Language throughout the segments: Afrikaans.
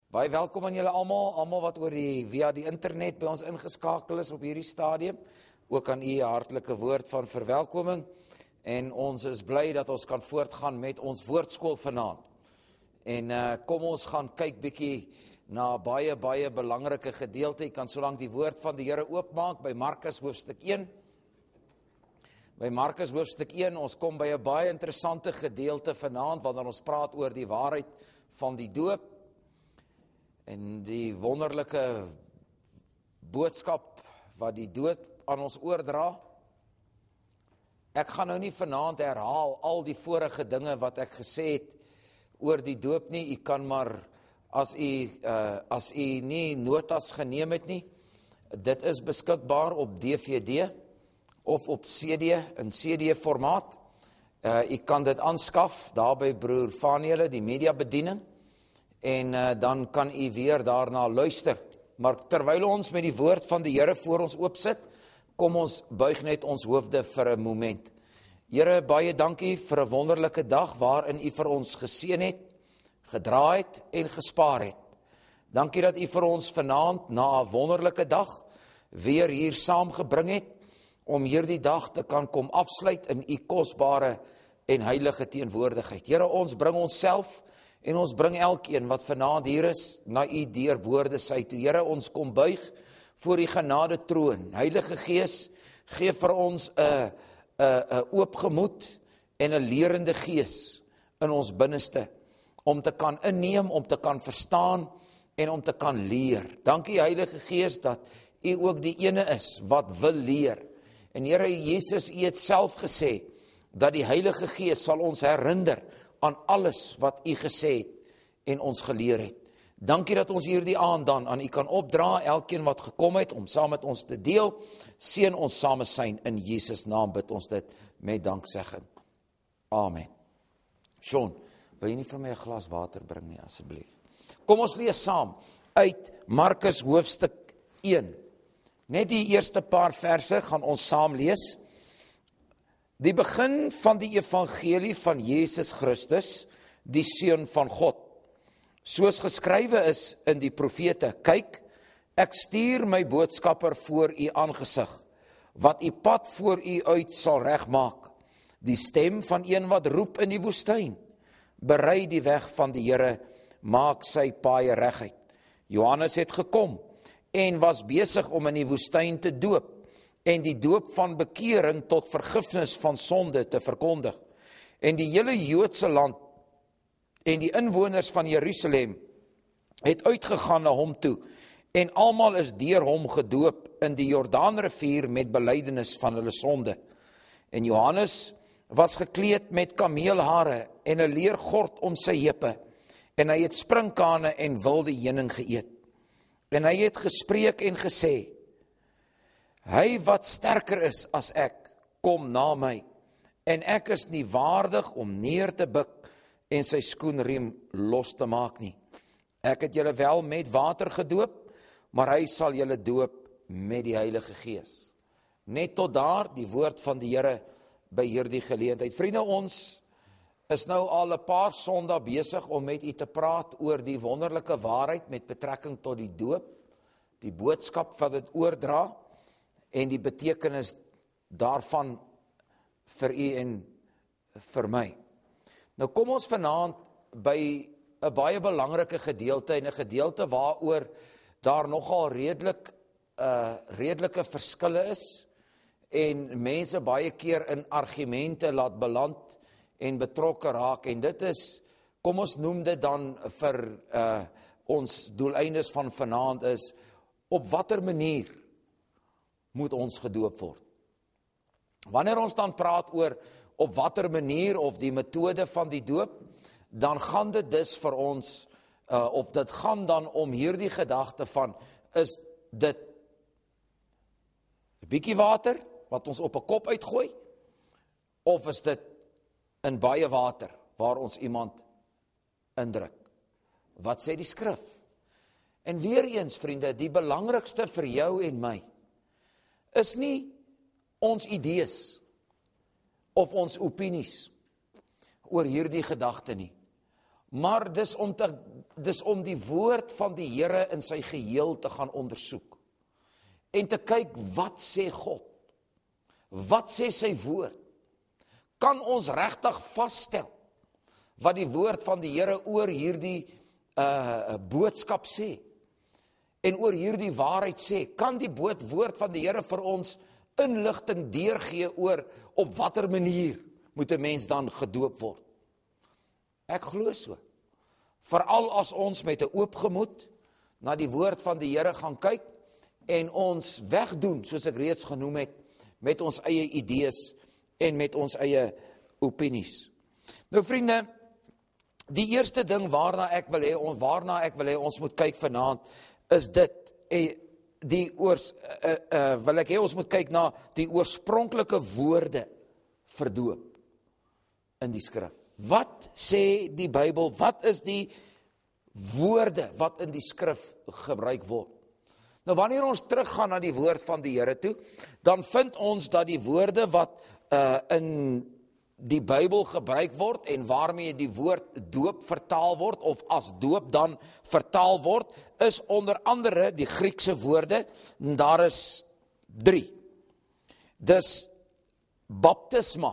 Baie welkom aan julle almal wat via die internet by ons ingeskakel is op hierdie stadium. Ook aan u 'n hartlike woord van verwelkoming. En ons is bly dat ons kan voortgaan met ons woordskool vanaand. En kom ons gaan kyk bietjie na baie belangrike gedeelte. Jy kan solank die woord van die Here oopmaak by Markus hoofstuk 1. By Markus hoofstuk 1, ons kom by 'n baie interessante gedeelte vanaand, wanneer ons praat oor die waarheid van die doop. En die wonderlike boodskap wat die dood aan ons oordra. Ek gaan nou nie vanaand herhaal al die vorige dinge wat ek gesê het oor die doop nie. U kan maar, as u nie notas geneem het nie, dit is beskikbaar op DVD of op CD, in CD formaat. U kan dit aanskaf, daar by broer Vaniele, die media bediening. En dan kan u weer daarna luister. Maar terwyl ons met die woord van die Here voor ons oopsit, kom ons buig net ons hoofde vir 'n moment. Here, baie dankie vir 'n wonderlike dag waarin u vir ons geseën het, gedra het en gespaar het. Dankie dat u vir ons vanaand na 'n wonderlike dag weer hier saamgebring het, om hierdie dag te kan kom afsluit in u kosbare en heilige teenwoordigheid. Here, ons bring onsself en ons bring elkeen wat vanaand hier is, na u deurboorde sy toe. Here, ons kom buig voor die genade troon. Heilige Gees, gee vir ons 'n oop gemoed en 'n lerende gees in ons binneste, om te kan inneem, om te kan verstaan en om te kan leer. Dankie Heilige Gees dat u ook die ene is wat wil leer. En Here Jesus, u het self gesê dat die Heilige Gees sal ons herinner aan alles wat u gesê het en ons geleer het. Dankie dat ons hierdie aand dan aan u kan opdra, elkeen wat gekom het om saam met ons te deel. Seën ons samesyn in Jesus naam bid ons dit met danksegging. Amen. Sean, wil jy nie vir my 'n glas water bring nie asseblief? Kom ons lees saam uit Markus hoofstuk 1. Net die eerste paar verse gaan ons saam lees. Die begin van die evangelie van Jesus Christus, die Seun van God. Soos geskrywe is in die profete, kyk, ek stuur my boodskapper voor u aangesig, wat u pad voor u uit sal regmaak. Die stem van een wat roep in die woestyn, berei die weg van die Here, maak sy paaie reguit. Johannes het gekom en was besig om in die woestyn te doop, en die doop van bekering tot vergifnis van sonde te verkondig. En die hele Joodse land en die inwoners van Jerusalem het uitgegaan na hom toe, en almal is deur hom gedoop in die Jordaanrivier met belydenis van hulle sonde. En Johannes was gekleed met kameelhare en 'n leergord om sy heupe, en hy het sprinkane en wilde heuning geëet. En hy het gespreek en gesê, hy wat sterker is as ek, kom na my, en ek is nie waardig om neer te buig en sy skoenriem los te maak nie. Ek het julle wel met water gedoop, maar hy sal julle doop met die Heilige Gees. Net tot daar die woord van die Here by hierdie geleentheid. Vriende, ons is nou al 'n paar Sondae besig om met u te praat oor die wonderlike waarheid met betrekking tot die doop, die boodskap wat dit oordra, en die betekenis daarvan vir u en vir my. Nou kom ons vanaand by 'n baie belangrike gedeelte, en 'n gedeelte waaroor daar nogal redelike verskille is, en mense baie keer in argumente laat beland en betrokke raak, en dit is, kom ons noem dit dan vir ons doeleindes van vanaand is, op watter manier moet ons gedoop word? Wanneer ons dan praat oor op watter manier of die metode van die doop, dan gaan dit dus vir ons, of dit gaan dan om hierdie gedagte van, is dit 'n bietjie water wat ons op 'n kop uitgooi, of is dit in baie water waar ons iemand indruk? Wat sê die skrif? En weer eens, vriende, die belangrikste vir jou en my is nie ons idees of ons opinies oor hierdie gedagte nie, maar dis om die woord van die Here in sy geheel te gaan ondersoek. En te kyk, wat sê God? Wat sê sy woord? Kan ons regtig vasstel wat die woord van die Here oor hierdie boodskap sê? En oor hierdie waarheid sê? Kan die woord van die Here vir ons inligting deurgee oor op watter manier moet 'n mens dan gedoop word? Ek glo so. Veral as ons met 'n oop gemoed na die woord van die Here gaan kyk en ons wegdoen, soos ek reeds genoem het, met ons eie idees en met ons eie opinies. Nou vriende, die eerste ding waarna ek wil hê ons moet kyk vanaand is dit. Wil ek hê ons moet kyk na die oorspronklike woorde vir doop in die skrif. Wat sê die Bybel? Wat is die woorde wat in die skrif gebruik word? Nou wanneer ons teruggaan na die woord van die Here toe, dan vind ons dat die woorde wat in die Bybel gebruik word en waarmee die woord doop vertaal word of as doop dan vertaal word, is onder andere die Griekse woorde, en daar is 3. Dis baptisma.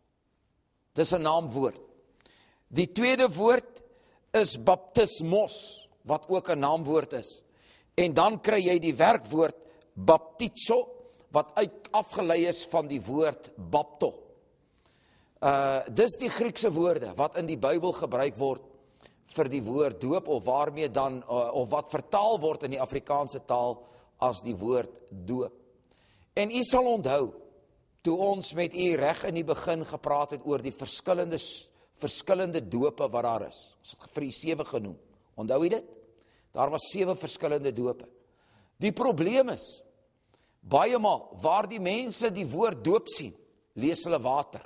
Dis 'n naamwoord. Die tweede woord is baptismos, wat ook 'n naamwoord is. En dan kry jy die werkwoord baptizo, wat afgelei is van die woord bapto. Dis die Griekse woorde wat in die Bybel gebruik word vir die woord doop, of waarmee dan, of wat vertaal word in die Afrikaanse taal as die woord doop. En u sal onthou, toe ons met u reg in die begin gepraat het oor die verskillende dope wat daar is. Ons het vir u 7 genoem. Onthou u dit? Daar was 7 verskillende dope. Die probleem is, baie maal, waar die mense die woord doop sien, lees hulle water.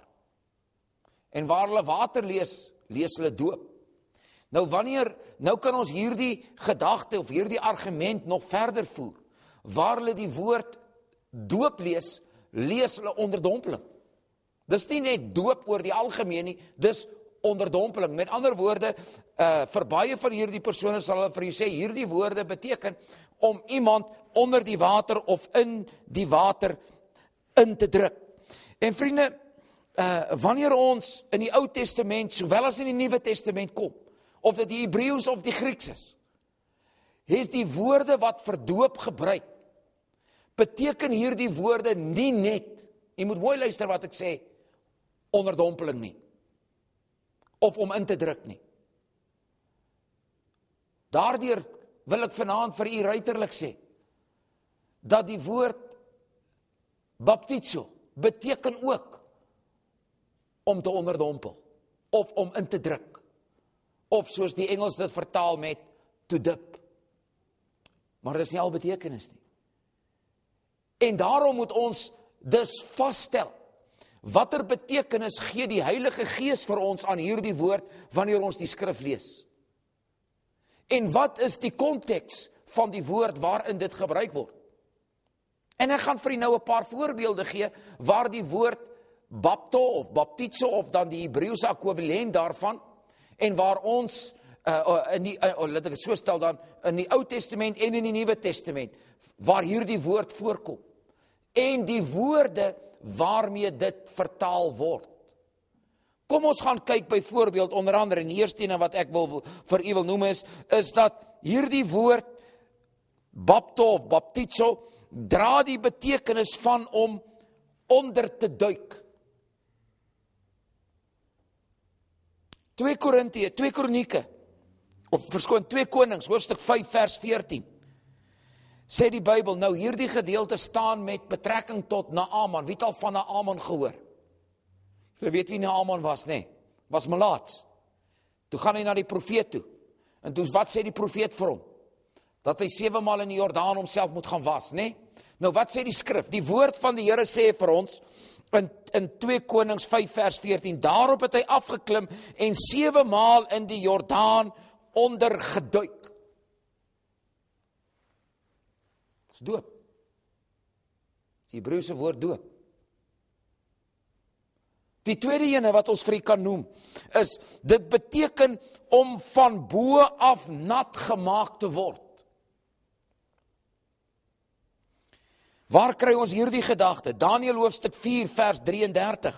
En waar hulle water lees hulle doop. Nou kan ons hierdie gedagte of hierdie argument nog verder voer. Waar hulle die woord doop lees hulle onderdompeling. Dis nie net doop oor die algemeen nie, dis onderdompeling. Met ander woorde, vir baie van hierdie persone sal hulle vir u sê, hierdie woorde beteken om iemand onder die water of in die water in te druk. En vriende, wanneer ons in die Ou Testament, sowel as in die Nuwe Testament kom, of dit die Hebreëus of die Grieks is die woorde wat vir doop gebruik, beteken hierdie woorde nie net, jy moet mooi luister wat ek sê, onderdompeling nie, of om in te druk nie. Daardeur wil ek vanaand vir u ruiterlik sê, dat die woord baptizo beteken ook om te onderdompel, of om in te druk, of soos die Engels dit vertaal met to dip. Maar dit is nie al betekenis nie. En daarom moet ons dus vasstel, watter betekenis gee die Heilige Gees vir ons aan hierdie woord, wanneer ons die skrif lees? En wat is die konteks van die woord waarin dit gebruik word? En ek gaan vir u nou 'n paar voorbeelde gee, waar die woord bapto of baptizo, of dan die Hebreëse ekwivalent daarvan, en waar ons, laat ek het so stel dan, in die Ou Testament en in die Nuwe Testament, waar hierdie woord voorkom, en die woorde waarmee dit vertaal word. Kom ons gaan kyk byvoorbeeld, onder andere, en die eerste ene wat ek vir u wil noem is dat hierdie woord bapto of baptizo dra die betekenis van om onder te duik. 2 Kronieke, of 2 Konings, hoofstuk 5 vers 14, sê die Bybel, nou hierdie gedeelte staan met betrekking tot Naaman. Wie het al van Naaman gehoor? Jy weet wie Naaman was, nee? Was melaats. Toe gaan hy na die profeet toe. En toe, wat sê die profeet vir hom? Dat hy 7 maal in die Jordaan homself moet gaan was, nee? Nou wat sê die skrif? Die woord van die Here sê vir ons, in 2 Konings 5 vers 14, daarop het hy afgeklim en 7 maal in die Jordaan ondergeduik. Dis doop. Die Hebreëse woord doop. Die tweede ene wat ons vir u kan noem, is, dit beteken om van bo af nat gemaak te word. Waar kry ons hierdie gedagte? Daniël hoofstuk 4 vers 33.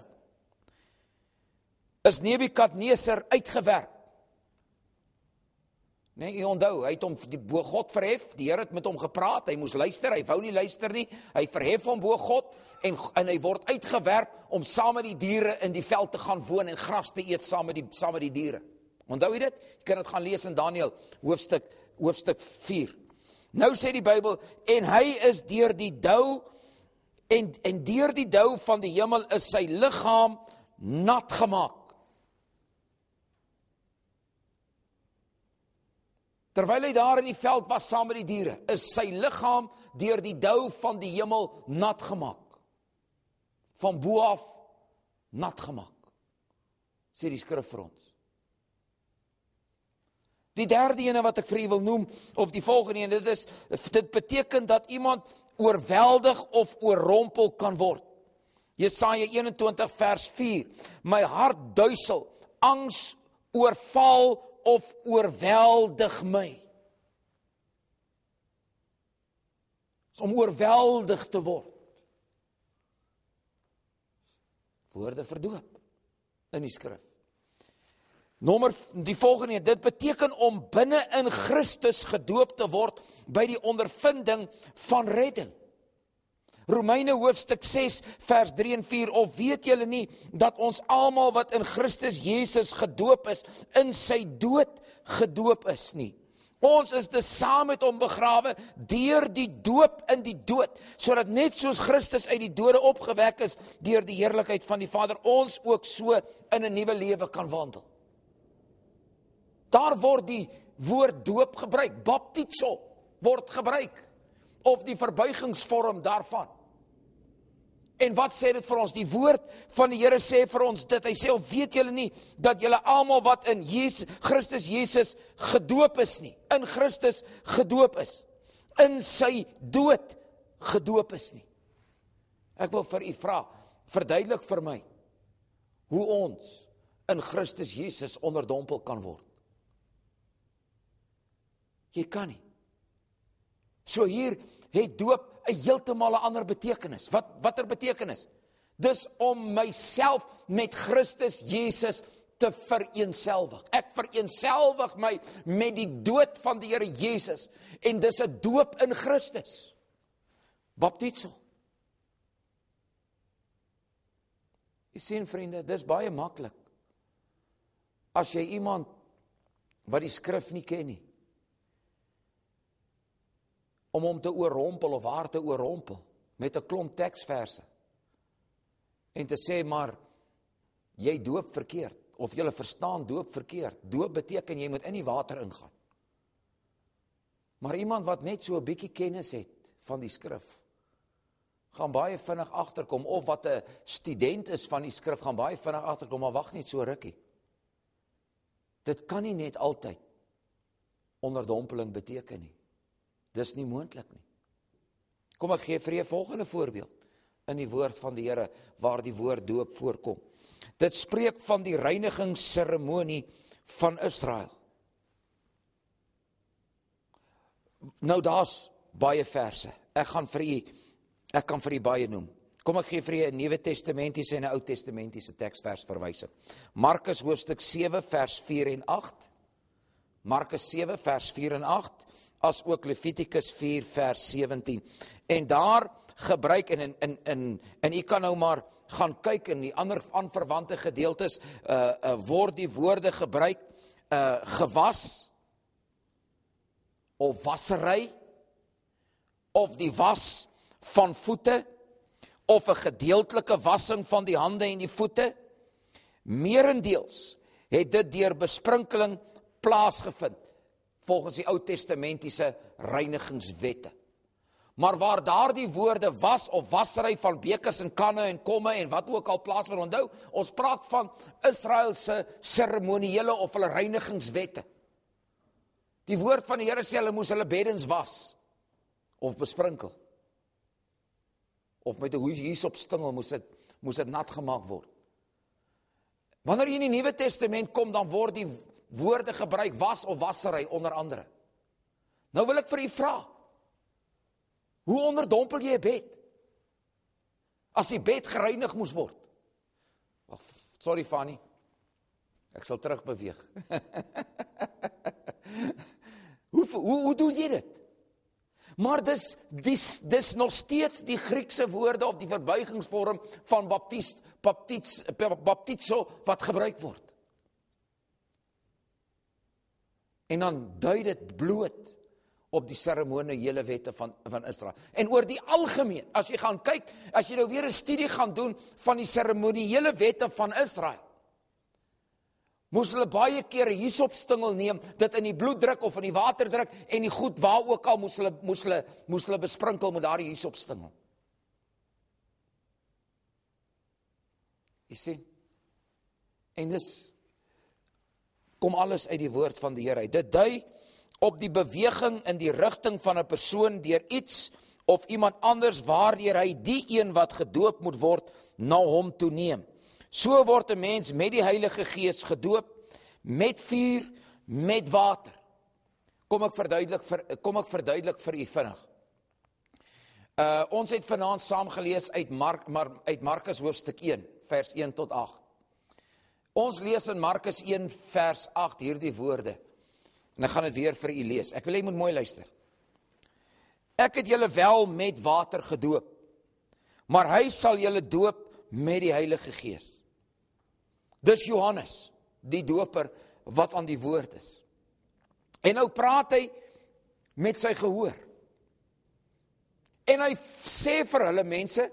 Is Nebukadneser uitgewerp. Nee, u onthou, hy het hom bo God verhef, die Here het met hom gepraat, hy moes luister, hy wou nie luister nie, hy verhef hom bo God, en hy word uitgewerp om saam met die diere in die veld te gaan woon en gras te eet saam met die diere. Onthou jy dit? Jy kan dit gaan lees in Daniël hoofstuk 4. Nou sê die Bybel, en hy is deur die dou, en deur die dou van die hemel is sy liggaam nat gemaak. Terwyl hy daar in die veld was saam met die diere, is sy liggaam deur die dou van die hemel nat gemaak. Van bo af nat gemaak, sê die skrif vir ons. Die derde ene wat ek vir u wil noem, of die volgende ene, dit beteken dat iemand oorweldig of oorrompel kan word. Jesaja 21 vers 4, my hart duisel, angs oorval of oorweldig my. Is om oorweldig te word. Woorde verdoop in die skrif. Die volgende, dit beteken om binne in Christus gedoop te word by die ondervinding van redding. Romeine hoofstuk 6 vers 3 en 4, of weet julle nie dat ons almal wat in Christus Jesus gedoop is, in sy dood gedoop is nie. Ons is dus saam met hom begrawe deur die doop in die dood, sodat net soos Christus uit die dode opgewek is deur die heerlikheid van die Vader, ons ook so in 'n nuwe lewe kan wandel. Daar word die woord doop gebruik, baptizo word gebruik, of die verbuigingsvorm daarvan. En wat sê dit vir ons? Die woord van die Here sê vir ons dit, hy sê, of weet julle nie, dat julle almal wat in Christus Jesus gedoop is nie, in Christus gedoop is, in sy dood gedoop is nie. Ek wil vir u vra, verduidelik vir my, hoe ons in Christus Jesus onderdompel kan word. Jy kan nie. So hier het doop 'n heeltemal 'n ander betekenis. Watter betekenis? Dis om myself met Christus Jesus te vereenselwig. Ek vereenselwig my met die dood van die Here Jesus, en dis 'n doop in Christus. Baptizo. Jy sien vriende, dis baie maklik. As jy iemand wat die skrif nie ken nie, om hom te oorrompel of haar te oorrompel met 'n klomp teksverse en te sê, maar jy doop verkeerd, of jy verstaan doop verkeerd. Doop beteken jy moet in die water ingaan. Maar iemand wat net so 'n bietjie kennis het van die skrif, gaan baie vinnig agterkom, of wat 'n student is van die skrif, gaan baie vinnig agterkom, maar wag net so rukkie. Dit kan nie net altyd onderdompeling beteken nie. Dis nie moontlik nie. Kom ek gee vir julle 'n volgende voorbeeld in die woord van die Here waar die woord doop voorkom. Dit spreek van die reinigingsseremonie van Israel. Nou daar's baie verse. Ek kan vir u baie noem. Kom ek gee vir u 'n Nuwe Testamentiese en 'n Ou Testamentiese teksvers verwysing. Markus hoofstuk 7 vers 4 en 8. Markus 7 vers 4 en 8. As ook Levitikus 4 vers 17. En daar gebruik, en u kan nou maar gaan kyk in die ander aanverwante gedeeltes, word die woorde gebruik, gewas, of wassery, of die was van voete, of 'n gedeeltelike wassing van die hande en die voete. Meerendeels het dit deur besprinkeling plaasgevind, volgens die Ou Testamentiese reinigingswette. Maar waar daardie woorde was of wassery van bekers en kanne en komme en wat ook al plaasvind, onthou, ons praat van Israel se seremoniele of hulle reinigingswette. Die woord van die Here sê hulle moes hulle beddens was of besprinkel. Of met 'n hyssop stingel moes dit nat gemaak word. Wanneer jy in die Nuwe Testament kom, dan word die woorde gebruik, was of wassery, onder andere. Nou wil ek vir u vra, hoe onderdompel jy 'n bed? As die bed gereinig moes word. Sorry Fanny, ek sal terug beweeg. Hoe doen jy dit? Maar dis nog steeds die Griekse woorde of die verbuigingsvorm van baptizo wat gebruik word. En dan dui dit bloot op die seremoniële wette van Israel. En oor die algemeen, as jy gaan kyk, as jy nou weer 'n studie gaan doen van die seremoniële wette van Israel, moes hulle baie keer 'n hisopstingel neem, dit in die bloed druk of in die water druk, en die goed waar ook al moes hulle besprinkel met daardie hisopstingel. Jy sien? En dis kom alles uit die woord van die Here uit. Dit dui op die beweging in die rigting van 'n persoon deur iets of iemand anders waardeur hy die een wat gedoop moet word na hom toe neem. So word 'n mens met die Heilige Gees gedoop, met vuur, met water. Kom ek verduidelik vir u vinnig. Ons het vanaand saam gelees uit Markus hoofstuk 1, vers 1 tot 8. Ons lees in Markus 1 vers 8 hierdie woorde. En ek gaan dit weer vir u lees. Ek wil jy moet mooi luister. Ek het julle wel met water gedoop, maar hy sal julle doop met die Heilige Gees. Dis Johannes, die doper wat aan die woord is. En nou praat hy met sy gehoor. En hy sê vir hulle mense,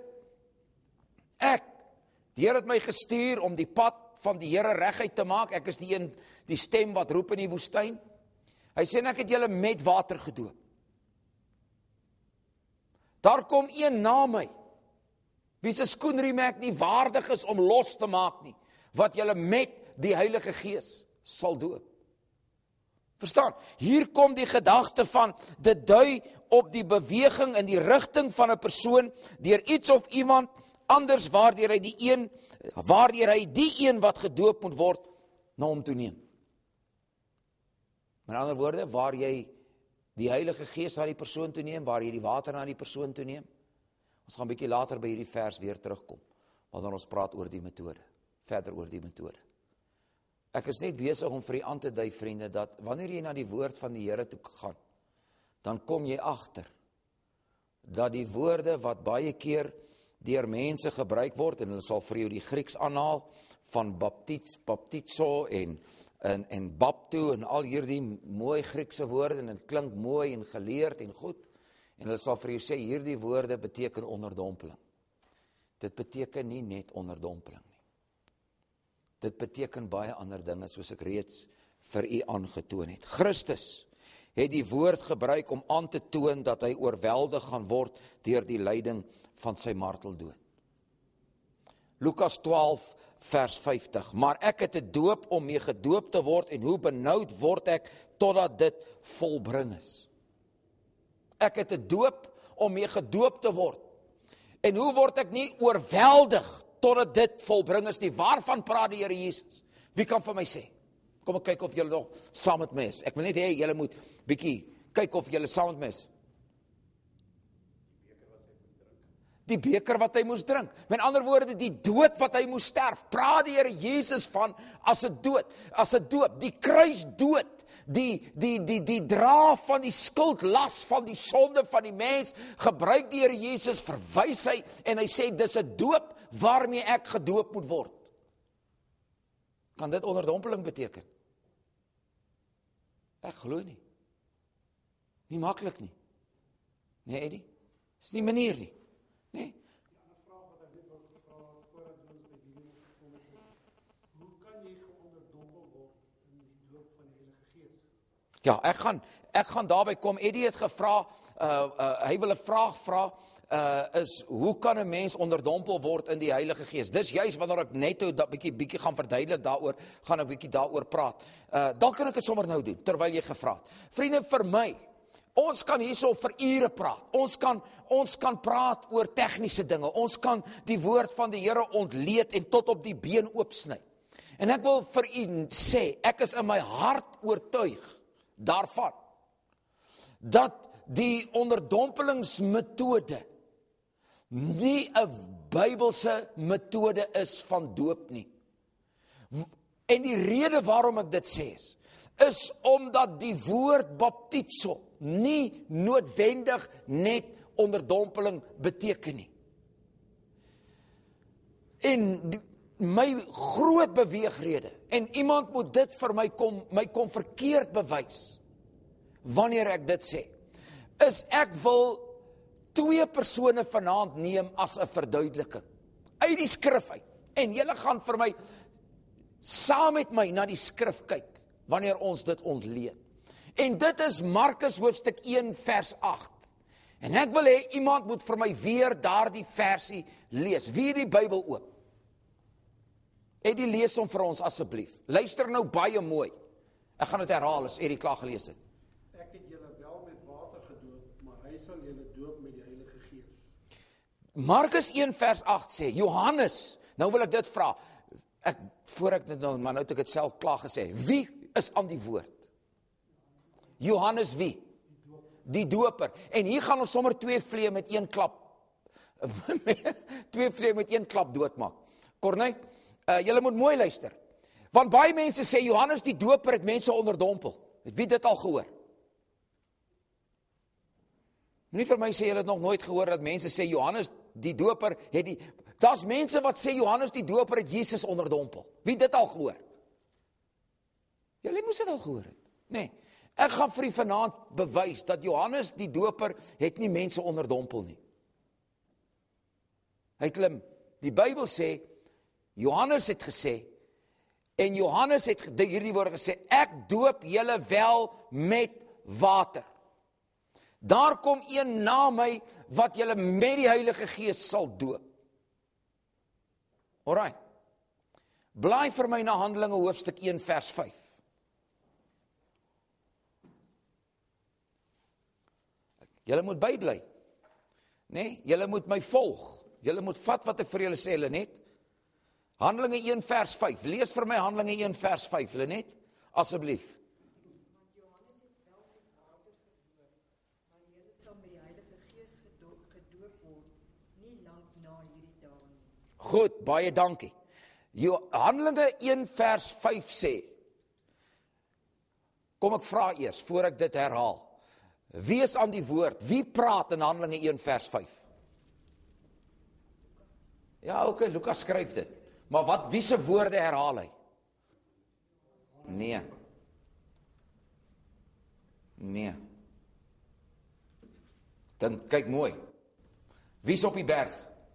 die Here het my gestuur om die pad van die Here reguit te maak. Ek is die stem wat roep in die woestyn. Hy sê, ek het julle met water gedoop. Daar kom een na my, wie se skoenriem ek nie waardig is om los te maak nie, wat julle met die Heilige Gees sal doop. Verstaan? Hier kom die gedagte van, dit dui op die beweging in die rigting van 'n persoon, deur iets of iemand anders waardeur hy die een wat gedoop moet word, na hom toe neem. Met ander woorde, waar jy die Heilige Gees na die persoon toe neem, waar jy die water na die persoon toe neem. Ons gaan 'n bietjie later by hierdie vers weer terugkom, wanneer ons praat oor die metode, verder oor die metode. Ek is net besig om vir u aan te dui, vriende, dat wanneer jy na die woord van die Here toe gaan, dan kom jy agter dat die woorde wat baie keer deur mense gebruik word, en hulle sal vir jou die Grieks aanhaal, van baptizo en bapto, en al hierdie mooi Griekse woorde, en dit klink mooi en geleerd en goed, en hulle sal vir jou sê, hierdie woorde beteken onderdompeling. Dit beteken nie net onderdompeling nie. Dit beteken baie ander dinge, soos ek reeds vir u aangetoon het. Christus het die woord gebruik om aan te toon dat hy oorweldig gaan word deur die lyding van sy marteldood. Lukas 12 vers 50, maar ek het 'n doop om mee gedoop te word, en hoe benoud word ek totdat dit volbring is. Ek het 'n doop om mee gedoop te word, en hoe word ek nie oorweldig totdat dit volbring is nie? Waarvan praat die Here Jesus? Wie kan vir my sê? Kom ek kyk of julle nog saam met my is. Ek wil net hê julle moet bietjie kyk of julle saam met my is. Die beker wat hy moes drink. Met ander woorde, die dood wat hy moes sterf. Praat die Here Jesus van as 'n dood, as 'n doop, die kruisdood, die dra van die skuldlas van die sonde van die mens, gebruik die Here Jesus, verwys hy, en hy sê, dis 'n doop waarmee ek gedoop moet word. Kan dit onderdompeling beteken? Ek glo nie. Nie maklik nie. Nee, Eddie? Is nie manier nie. Nee. Ja, ek gaan daarby kom. Eddie het gevra, hy wil 'n vraag vra, is, hoe kan 'n mens onderdompel word in die Heilige Gees? Dis juist wanneer ek net dat bietjie gaan verduidelik daaroor, gaan ek bietjie daaroor praat. Dan kan ek dit sommer nou doen, terwyl jy gevra het. Vriende, vir my, ons kan hierso vir ure praat. Ons kan praat oor tegniese dinge. Ons kan die woord van die Here ontleed en tot op die been oopsny. En ek wil vir u sê, ek is in my hart oortuig daarvan, dat die onderdompelingsmetode nie 'n Bybelse metode is van doop nie. En die rede waarom ek dit sê is omdat die woord baptizo nie noodwendig net onderdompeling beteken nie. En my groot beweegrede, en iemand moet dit vir my kom verkeerd bewys, wanneer ek dit sê, is ek wil 2 persone vanaand neem as 'n verduideliking, uit die skrif uit, en julle gaan vir my, saam met my na die skrif kyk, wanneer ons dit ontleed. En dit is Markus hoofstuk 1 vers 8. En ek wil hê iemand moet vir my weer daardie versie lees. Wie het die Bybel oop? Eddie, lees hom vir ons asseblief. Luister nou baie mooi. Ek gaan dit herhaal as Eddie klaar gelees het. Ek het julle wel met water gedoop, maar hy sal julle doop met die Heilige Gees. Markus 1 vers 8 sê, Johannes, nou wil ek dit vra, voor ek dit nou, maar nou het ek het self klaar gesê, wie is aan die woord? Johannes wie? Die doper. En hier gaan ons sommer 2 vleie met 1 klap, 2 vleie met 1 klap doodmaak. Corneille, julle moet mooi luister, want baie mense sê, Johannes die doper het mense onderdompel. Het wie dit al gehoor? Nie vir my sê, julle het nog nooit gehoor, dat mense sê, Johannes die doper het die, daar's mense wat sê, Johannes die doper het Jesus onderdompel. Wie dit al gehoor? Julle moes dit al gehoor het. Nee, ek gaan vir u vanaand bewys, dat Johannes die doper het nie mense onderdompel nie. Hy klim, die Bybel sê, Johannes het gesê, en Johannes het hierdie woorde gesê, ek doop julle wel met water. Daar kom een na my, wat julle met die Heilige Gees sal doop. Alright. Blaai vir my na Handelinge hoofstuk 1 vers 5. Julle moet bybly. Nee, julle moet my volg. Julle moet vat wat ek vir julle sê, Lenet. Handelinge 1 vers 5. Lees vir my Handelinge 1 vers 5, Lenet. Asseblief. Want Johannes het wel met water gedoop, maar julle sal met die Heilige Gees gedoop word, nie lank na hierdie dae nie. Goed, baie dankie. Handelinge 1 vers 5 sê, kom ek vra eers, voor ek dit herhaal, wie is aan die woord? Wie praat in Handelinge 1 vers 5? Ja, oké, Lukas skryf dit. Maar wie se woorde herhaal hy? Nee. Dan kyk mooi. Wie is op die berg?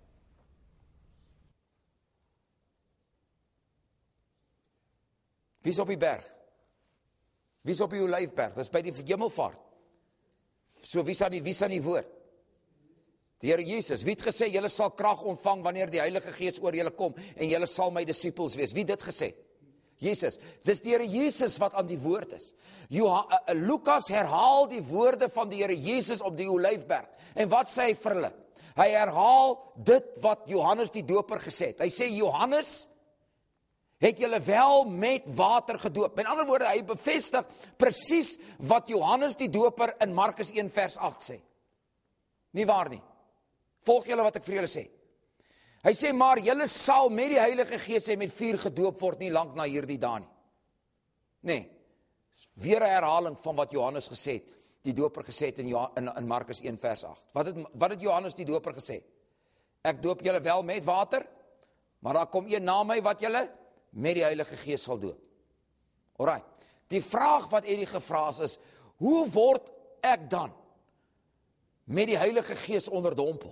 Wie is op die berg? Wie is op die Olyfberg? Dis by die hemelvaart. So wie is aan die woord? Die Here Jesus. Wie het gesê, julle sal krag ontvang wanneer die Heilige Gees oor julle kom en julle sal my disippels wees? Wie het dit gesê? Jesus. Dis die Here Jesus wat aan die woord is. Lukas herhaal die woorde van die Here Jesus op die Olyfberg. En wat sê hy vir hulle? Hy herhaal dit wat Johannes die doper gesê het. Hy sê, Johannes het julle wel met water gedoop. Met ander woorde, hy bevestig presies wat Johannes die doper in Markus 1 vers 8 sê. Nie waar nie. Volg julle wat ek vir julle sê. Hy sê, maar julle sal met die Heilige Gees en met vuur gedoop word, nie lank na hierdie dae nie. Nee, weer 'n herhaling van wat Johannes gesê het, die doper gesê het in Markus 1 vers 8. Wat het Johannes die doper gesê? Ek doop julle wel met water, maar daar kom een na my wat julle met die Heilige Gees sal doop. Alright. Die vraag wat Eddie gevra is, hoe word ek dan met die Heilige Gees onderdompel?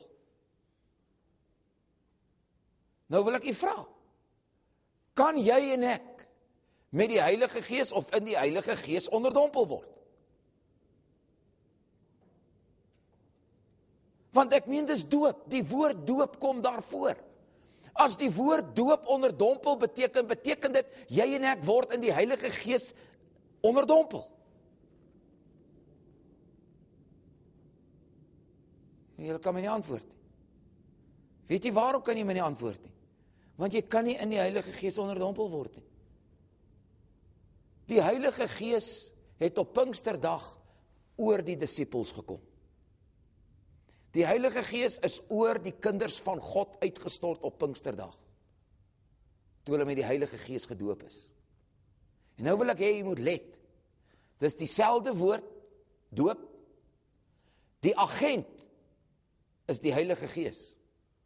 Nou wil ek u vra, kan jy en ek met die Heilige Gees of in die Heilige Gees onderdompel word? Want ek meen dis doop, die woord doop kom daarvoor. As die woord doop onderdompel beteken dit, jy en ek word in die Heilige Gees onderdompel. Jy kan my nie antwoord nie. Weet jy waarom kan jy my nie antwoord nie? Want jy kan nie in die Heilige Gees onderdompel word nie. Die Heilige Gees het op Pinksterdag oor die disippels gekom. Die Heilige Gees is oor die kinders van God uitgestort op Pinksterdag, toe hulle met die Heilige Gees gedoop is. En nou wil ek hê jy moet let, dis dieselfde woord, doop, die agent is die Heilige Gees.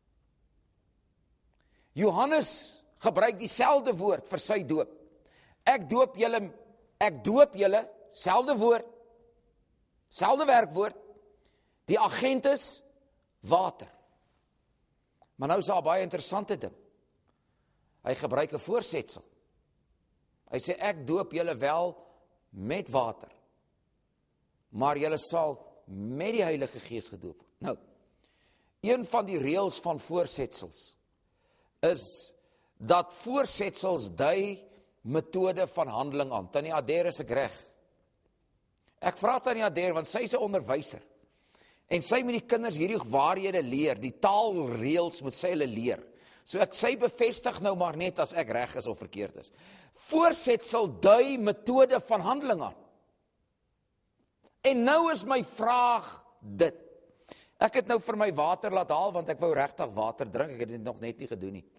Johannes gebruik dieselfde woord vir sy doop. Ek doop julle, selfde woord, selfde werkwoord, die agent is water. Maar nou is daar 'n baie interessante ding. Hy gebruik 'n voorsetsel. Hy sê ek doop julle wel met water, maar julle sal met die Heilige Gees gedoop word. Nou, een van die reëls van voorsetsels is dat voorsetsels dui metode van handeling aan. Tannie Adair, is ek reg? Ek vra Tannie Adair, want sy is 'n onderwyser. En sy moet die kinders hierdie waarhede leer, die taalreëls moet sy hulle leer. So sy bevestig nou maar net as ek reg is of verkeerd is. Voorsetsel dui metode van handeling aan. En nou is my vraag dit. Ek het nou vir my water laat haal, want ek wou regtig water drink, ek het dit nog net nie gedoen nie.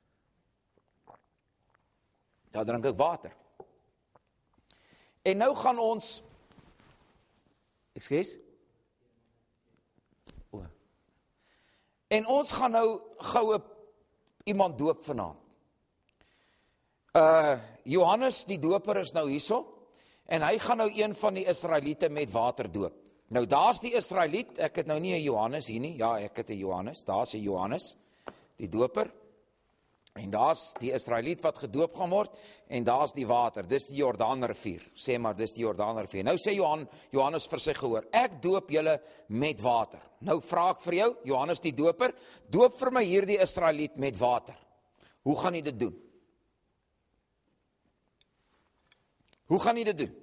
Daar drink ek water. En nou gaan ons, ekskuus? En ons gaan nou gou iemand doop vanaand. Johannes die doper is nou hierso, en hy gaan nou een van die Israeliete met water doop. Nou daar's die Israeliet, ek het nou nie 'n Johannes hier nie, ja ek het 'n Johannes, daar's 'n Johannes, die doper, en daar's die Israeliet wat gedoop gaan word, en daar's die water, dis die Jordaanrivier, sê maar dis die Jordaanrivier. Nou sê Johannes vir sy gehoor, ek doop julle met water. Nou vra ek vir jou, Johannes die doper, doop vir my hierdie Israeliet met water. Hoe gaan jy dit doen? Hoe gaan jy dit doen?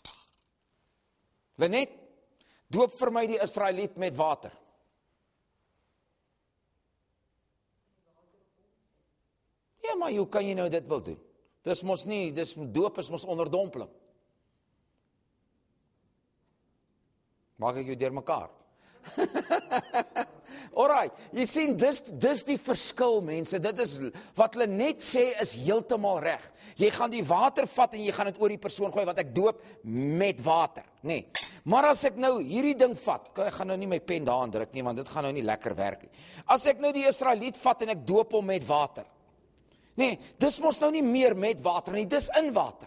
Lenet, doop vir my die Israeliet met water. Ja, maar hoe kan jy nou dit wil doen? Dis mos nie, doop is mos onderdompeling. Maak ek jou deur mekaar? Alright, jy sien, dis die verskil, mense, dit is, wat hulle net sê is heeltemal reg. Jy gaan die water vat en jy gaan dit oor die persoon gooi, want ek doop met water, nee. Maar as ek nou hierdie ding vat, ek gaan nou nie my pen daarin druk nie, want dit gaan nou nie lekker werk nie. As ek nou die Israeliet vat en ek doop hom met water, nee, dis mos nou nie meer met water nie, dis in water.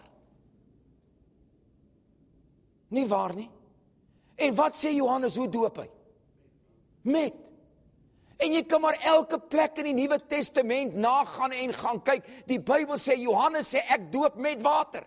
Nie waar nie? En wat sê Johannes, hoe doop hy? Met. En jy kan maar elke plek in die Nuwe Testament nagaan en gaan kyk. Die Bybel sê, Johannes sê, ek doop met water.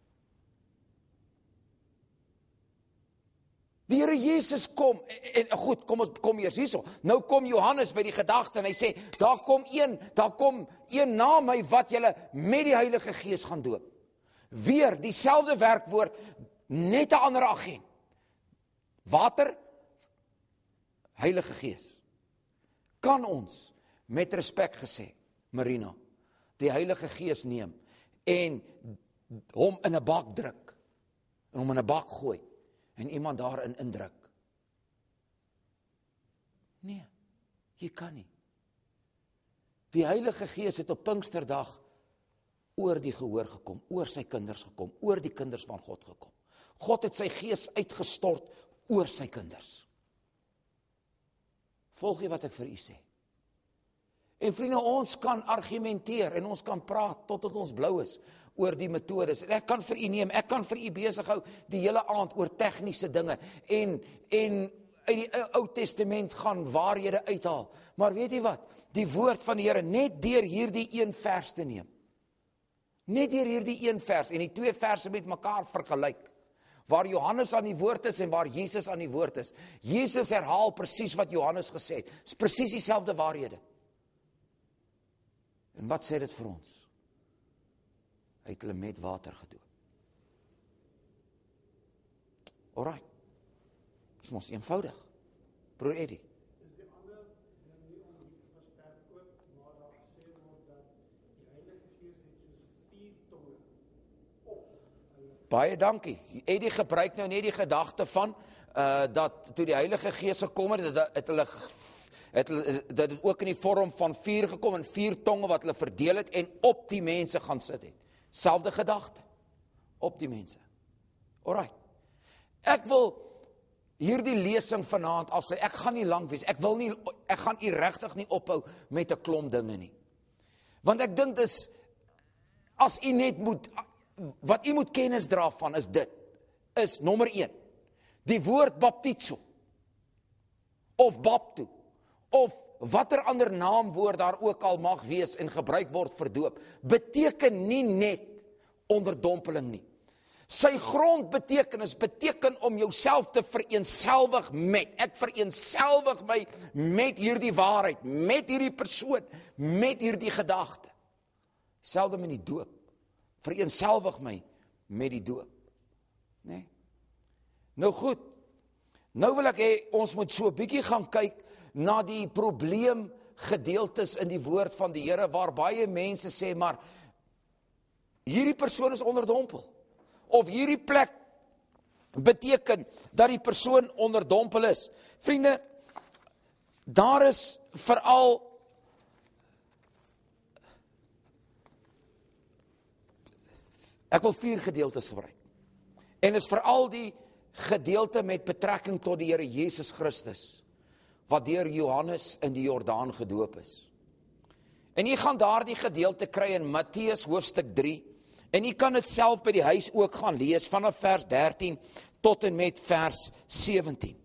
Die Here Jesus kom, en goed, kom eers hierso. Nou kom Johannes by die gedagte en hy sê, daar kom een na my wat julle met die Heilige Gees gaan doop. Weer dieselfde werkwoord, net 'n ander agent. Water, Heilige Gees. Kan ons, met respek gesê, Marina, die Heilige Gees neem en hom in 'n bak druk, en hom in 'n bak gooi, en iemand daarin indruk? Nee, jy kan nie. Die Heilige Gees het op Pinksterdag oor die gehoor gekom, oor sy kinders gekom, oor die kinders van God gekom. God het sy Gees uitgestort oor sy kinders. Volg jy wat ek vir u sê? En vriende, ons kan argumenteer en ons kan praat totdat ons blou is oor die metodes. En ek kan vir u neem, ek kan vir u besig hou die hele aand oor tegniese dinge en uit die Ou Testament gaan waarhede uithaal. Maar weet jy wat? Die woord van die Here, net deur hierdie een vers te neem. Net deur hierdie een vers en die twee verse met mekaar vergelyk. Waar Johannes aan die woord is en waar Jesus aan die woord is. Jesus herhaal presies wat Johannes gesê het. Dis presies dieselfde waarhede. En wat sê dit vir ons? Hy het hulle met water gedoop. Alright. Dis mos eenvoudig. Broer Eddie. Is die ander manier om dit te versterk ook, maar daar gesê word dat die Heilige Gees het soos 4 tonge op hulle Baie dankie. Eddie gebruik nou net die gedagte van, dat toe die Heilige Gees gekom het, dat het ook in die vorm van vuur gekom, en 4 tonge wat hulle verdeel het, en op die mense gaan sit het. Selfde gedagte, op die mense. Alright. Ek wil hierdie lesing vanaand afsluit. Ek gaan nie lang wees. Ek gaan u regtig nie ophou met 'n klomp dinge nie. Want ek dink dis, as u net moet, wat u moet kennis dra van is dit, is nommer 1, die woord baptizo, of bapto, of watter ander naamwoord daar ook al mag wees en gebruik word vir doop, beteken nie net onderdompeling nie. Sy grondbetekenis beteken om jouself te vereenselwig met. Ek vereenselwig my met hierdie waarheid, met hierdie persoon, met hierdie gedagte. Selfde met die doop. Vereenselwig my met die doop. Nee. Nou goed, nou wil ek hê, ons moet so 'n bietjie gaan kyk na die probleemgedeeltes in die woord van die Here, waar baie mense sê, maar hierdie persoon is onderdompel. Of hierdie plek beteken dat die persoon onderdompel is. Vriende, daar is veral ek wil 4 gedeeltes gebruik. En is veral die gedeelte met betrekking tot die Here Jesus Christus, wat deur Johannes in die Jordaan gedoop is. En jy gaan daardie gedeelte kry in Matteus hoofstuk 3, en jy kan dit self by die huis ook gaan lees, vanaf vers 13 tot en met vers 17.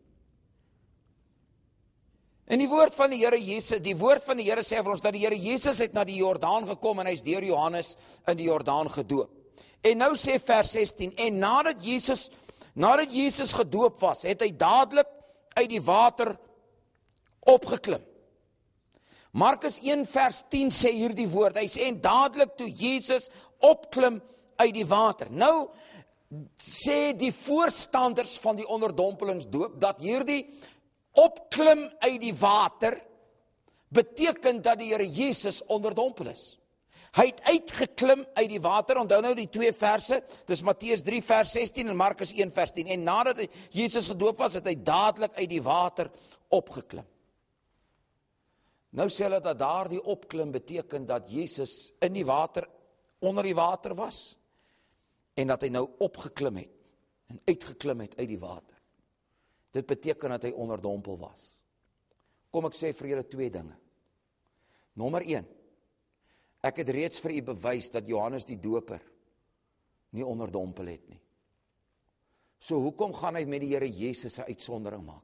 En die woord van die Here sê vir ons, dat die Here Jesus het na die Jordaan gekom, en hy is deur Johannes in die Jordaan gedoop. En nou sê vers 16, en nadat Jesus gedoop was, het hy dadelik uit die water opgeklim. Markus 1 vers 10 sê hierdie woord, hy sê, en dadelik toe Jesus opklim uit die water. Nou sê die voorstanders van die onderdompelingsdoop, dat hierdie opklim uit die water beteken dat die Here Jesus onderdompel is. Hy het uitgeklim uit die water, onthou nou die 2 verse, dis Matteus 3 vers 16 en Markus 1 vers 10, en nadat Jesus gedoop was, het hy dadelik uit die water opgeklim. Nou sê hulle dat daardie opklim beteken dat Jesus in die water, onder die water was, en dat hy nou opgeklim het, en uitgeklim het uit die water. Dit beteken dat hy onderdompel was. Kom ek sê vir julle 2 dinge. Nommer 1, ek het reeds vir u bewys dat Johannes die Doper nie onderdompel het nie. So hoekom gaan hy met die Here Jesus 'n uitsondering maak?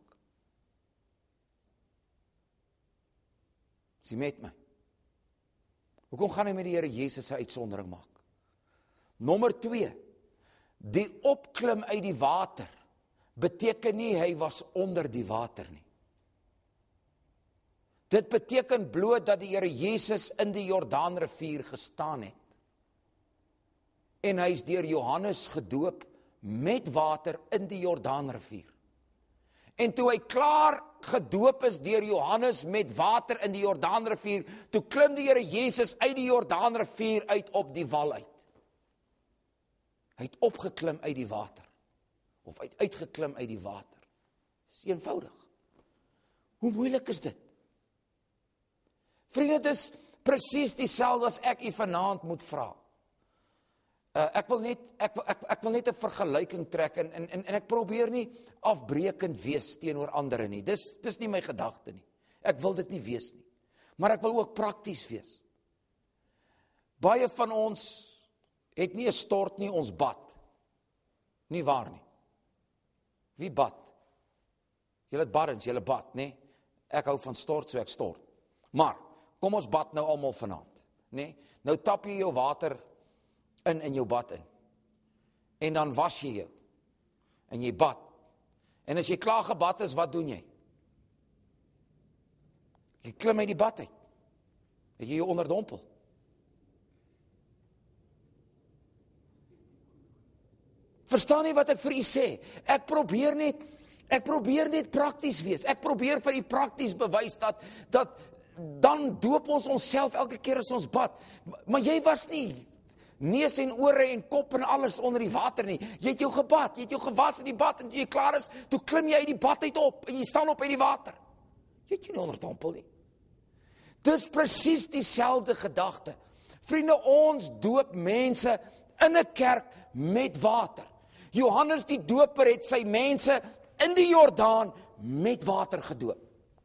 Is jy met my? Hoekom gaan hy met die Here Jesus 'n uitsondering maak? Nommer 2, die opklim uit die water beteken nie hy was onder die water nie. Dit beteken bloot dat die Here Jesus in die Jordaanrivier gestaan het. En hy is deur Johannes gedoop met water in die Jordaanrivier. En toe hy klaar gedoop is deur Johannes met water in die Jordaanrivier, toe klim die Here Jesus uit die Jordaanrivier uit op die wal uit. Hy het opgeklim uit die water, of uitgeklim uit die water. Dit is eenvoudig. Hoe moeilik is dit? Vriende, dit is presies dieselfde as ek u vanaand moet vra. Ek wil net 'n vergelyking trek, en ek probeer nie afbreekend wees teenoor ander nie. Dis nie my gedagte nie. Ek wil dit nie wees nie. Maar ek wil ook prakties wees. Baie van ons het nie 'n stort nie, ons bad. Nie waar nie. Wie bad? Julle het baddens, julle bad, nê? Ek hou van stort, so ek stort. Maar kom ons bad nou almal vanaand, nê? Nou tap jy jou water in jou bad in. En dan was jy jou. En jy bad. En as jy klaar gebad is, wat doen jy? Jy klim uit die bad uit. Het jy jou onderdompel? Verstaan jy wat ek vir u sê? Ek probeer net prakties wees. Ek probeer vir u prakties bewys dat dan doop ons onsself elke keer as ons bad. Maar jy was nie neus en ore en kop en alles onder die water nie. Jy het jou gebad, jy het jou gewas in die bad en toe jy klaar is, toe klim jy uit die bad uit op en jy staan op uit die water. Jy het jy nie onderdompel nie. Dis presies dieselfde gedagte. Vriende, ons doop mense in 'n kerk met water. Johannes die doper het sy mense in die Jordaan met water gedoop.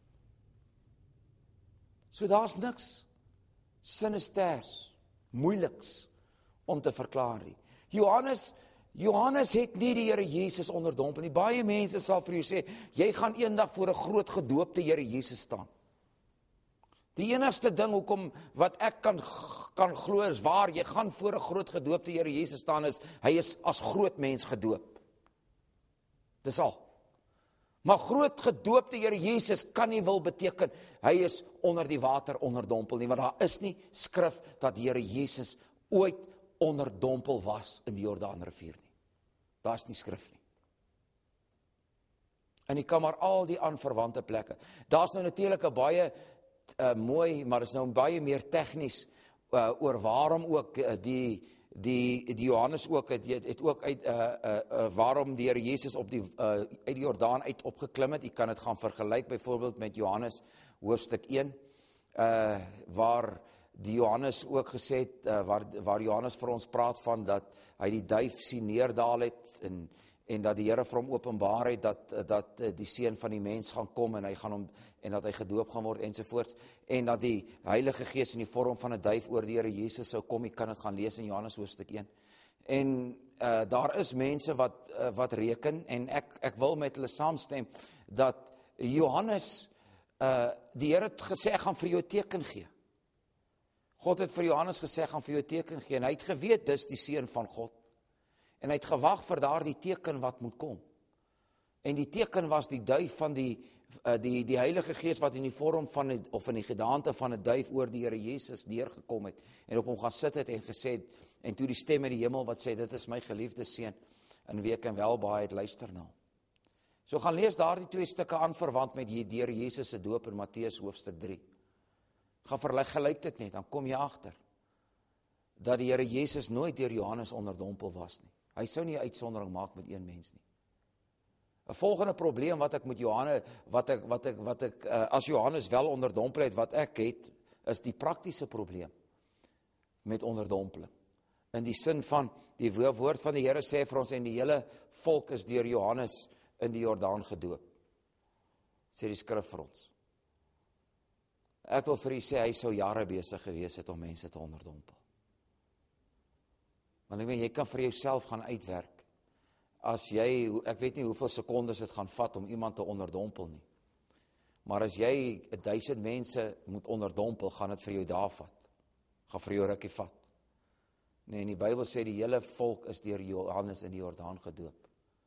So daar's niks sinisters, moeiliks om te verklaar nie. Johannes het nie die Here Jesus onderdompel nie. Baie mense sal vir jou sê, jy gaan eendag voor 'n groot gedoopte Here Jesus staan. Die enigste ding hoekom wat ek kan glo is waar, jy gaan voor 'n groot gedoopte Here Jesus staan is, hy is as groot mens gedoop. Dis al. Maar groot gedoopte Here Jesus kan nie wil beteken, hy is onder die water onderdompel nie, want daar is nie skrif dat die Here Jesus ooit onderdompel was in die Jordaanrivier nie. Daar is nie skrif nie. En jy kan maar al die aanverwante plekke. Daar's nou natuurlik 'n baie mooi, maar is nou baie meer tegnies oor waarom ook die Johannes ook het ook uit waarom die Here Jesus uit die Jordaan uit opgeklim het. Jy kan dit gaan vergelyk byvoorbeeld met Johannes hoofstuk 1 waar die Johannes ook gesê het, waar Johannes vir ons praat van dat hy die duif sien neerdaal het en dat die Here vir hom openbaar het dat die seun van die mens gaan kom en hy gaan hom en dat hy gedoop gaan word ensovoorts en dat die Heilige Gees in die vorm van 'n duif oor die Here Jesus sou kom. Jy kan dit gaan lees in Johannes hoofstuk 1. En daar is mense wat reken en ek wil met hulle saamstem dat Johannes die Here het gesê ek gaan vir jou 'n teken gee. God het vir Johannes gesê, gaan vir jou 'n teken gee, en hy het geweet, dis die seun van God. En hy het gewag vir daardie teken wat moet kom. En die teken was die duif van die Heilige Gees wat in die vorm van of in die gedaante van 'n duif oor die Here Jesus neergekom het en op hom gaan sit het en gesê het, en toe die stem uit die hemel wat sê, dit is my geliefde seun, in wie ek in welbehae luister na hom. So gaan lees daardie 2 stukke aanverwant met die Here Jesus se doop in Matteus hoofstuk 3. Gaan vergelyk dit net, dan kom jy agter dat die Here Jesus nooit deur Johannes onderdompel was nie. Hy sou nie 'n uitsondering maak met een mens nie. 'n Volgende probleem wat ek met Johannes, wat ek as Johannes wel onderdompel het, wat ek het, is die praktiese probleem met onderdompeling. In die sin van, die woord van die Here sê vir ons, en die hele volk is deur Johannes in die Jordaan gedoop. Sê die skrif vir ons. Ek wil vir u sê, hy sou jare besig gewees het om mense te onderdompel. Want ek meen, jy kan vir jouself gaan uitwerk. As jy, ek weet nie hoeveel sekondes het gaan vat om iemand te onderdompel nie. Maar as jy 1000 mense moet onderdompel, gaan dit vir jou dae vat. Gaan vir jou rukkie vat. Nee, en die Bybel sê die hele volk is deur Johannes in die Jordaan gedoop.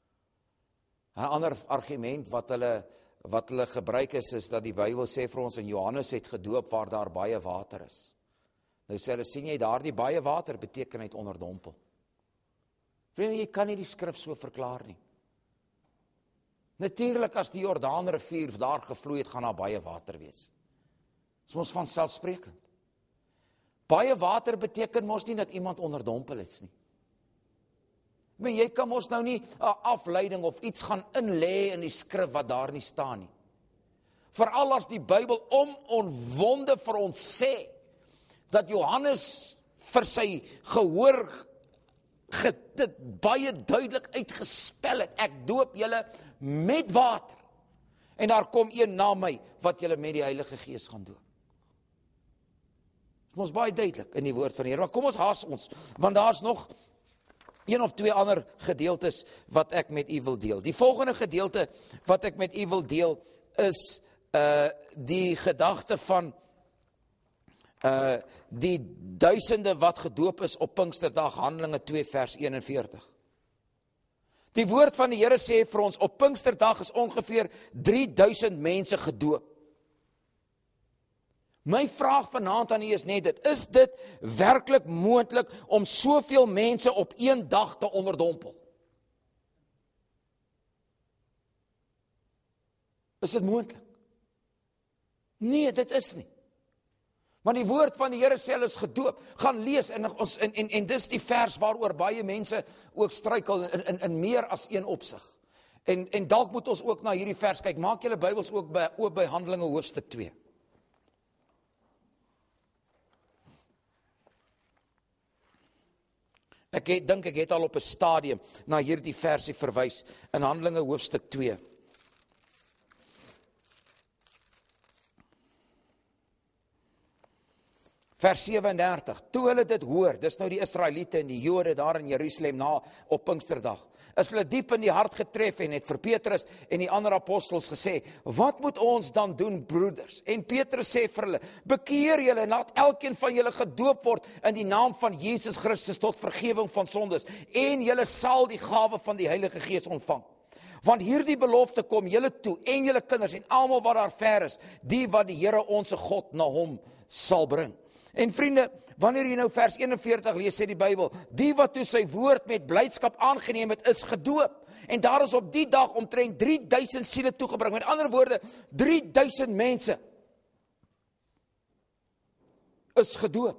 'n ander argument wat hulle gebruik is dat die Bybel sê vir ons, en Johannes het gedoop waar daar baie water is. Nou sê hulle, sien jy daardie baie water beteken hy het onderdompel. Vriende, jy kan nie die skrif so verklaar nie. Natuurlik as die Jordaanrivier daar gevloei het, gaan daar baie water wees. Dis ons vanselfsprekend. Baie water beteken mos nie dat iemand onderdompel is nie. Maar jy kan mos nou nie 'n afleiding of iets gaan inlê in die skrif wat daar nie staan nie. Veral as die Bybel onomwonde vir ons sê dat Johannes vir sy gehoor dit baie duidelik uitgespel het. Ek doop julle met water. En daar kom een na my wat julle met die Heilige Gees gaan doop. Dit is baie duidelik in die woord van die Here. Maar kom ons haas ons, want daar's nog 1 of 2 ander gedeeltes wat ek met u wil deel. Die volgende gedeelte wat ek met u wil deel is die gedagte van die duisende wat gedoop is op Pinksterdag, Handelinge 2 vers 41. Die woord van die Here sê vir ons, op Pinksterdag is ongeveer 3000 mense gedoop. My vraag vanaand aan u is net dit, is dit werklik moontlik om soveel mense op een dag te onderdompel? Is dit moontlik? Nee, dit is nie. Want die woord van die Here sê hulle is gedoop. Gaan lees en dis die vers waaroor baie mense ook struikel in meer as een opsig. En dalk moet ons ook na hierdie vers kyk. Maak julle Bybels ook oop by Handelinge hoofstuk 2. Ek dink ek het al op 'n stadium na hierdie versie verwys in Handelinge hoofstuk 2. Vers 37, toe hulle dit hoor, dis nou die Israeliete en die Jode daar in Jerusalem op Pinksterdag, is hulle diep in die hart getref en het vir Petrus en die ander apostels gesê, wat moet ons dan doen, broeders? En Petrus sê vir hulle, bekeer julle en laat elkeen van julle gedoop word in die naam van Jesus Christus tot vergewing van sondes, en julle sal die gawe van die Heilige Gees ontvang. Want hierdie belofte kom julle toe, en julle kinders, en almal wat daar ver is, die wat die Here onse God na hom sal bring. En vriende, wanneer jy nou vers 41 lees, sê die Bybel, die wat toe sy woord met blydskap aangeneem het, is gedoop. En daar is op die dag omtrent 3000 siele toegebring. Met ander woorde, 3000 mense is gedoop.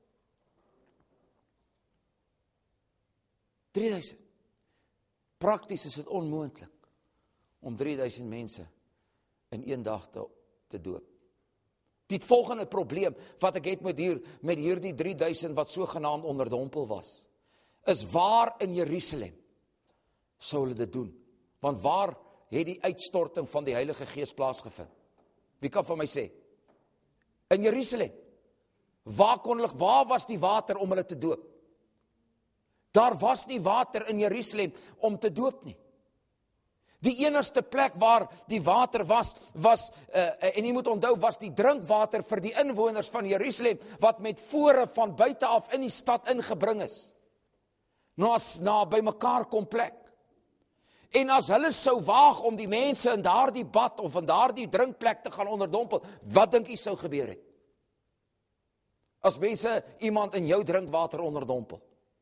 3000. Prakties is dit onmoontlik om 3000 mense in een dag te doop. Die volgende probleem wat ek het met hierdie 3000 wat sogenaamd onderdompel was, is waar in Jerusalem sou hulle dit doen? Want waar het die uitstorting van die Heilige Gees plaasgevind? Wie kan vir my sê? In Jerusalem. Waar was die water om hulle te doop? Daar was nie water in Jerusalem om te doop nie. Die enigste plek waar die water was en jy moet onthou, was die drinkwater vir die inwoners van Jerusalem, wat met vore van buite af in die stad ingebring is. Na by mekaar kom plek. En as hulle sou waag om die mense in daardie bad of in daardie drinkplek te gaan onderdompel, wat dink jy sou gebeur het? As mense iemand in jou drinkwater onderdompel.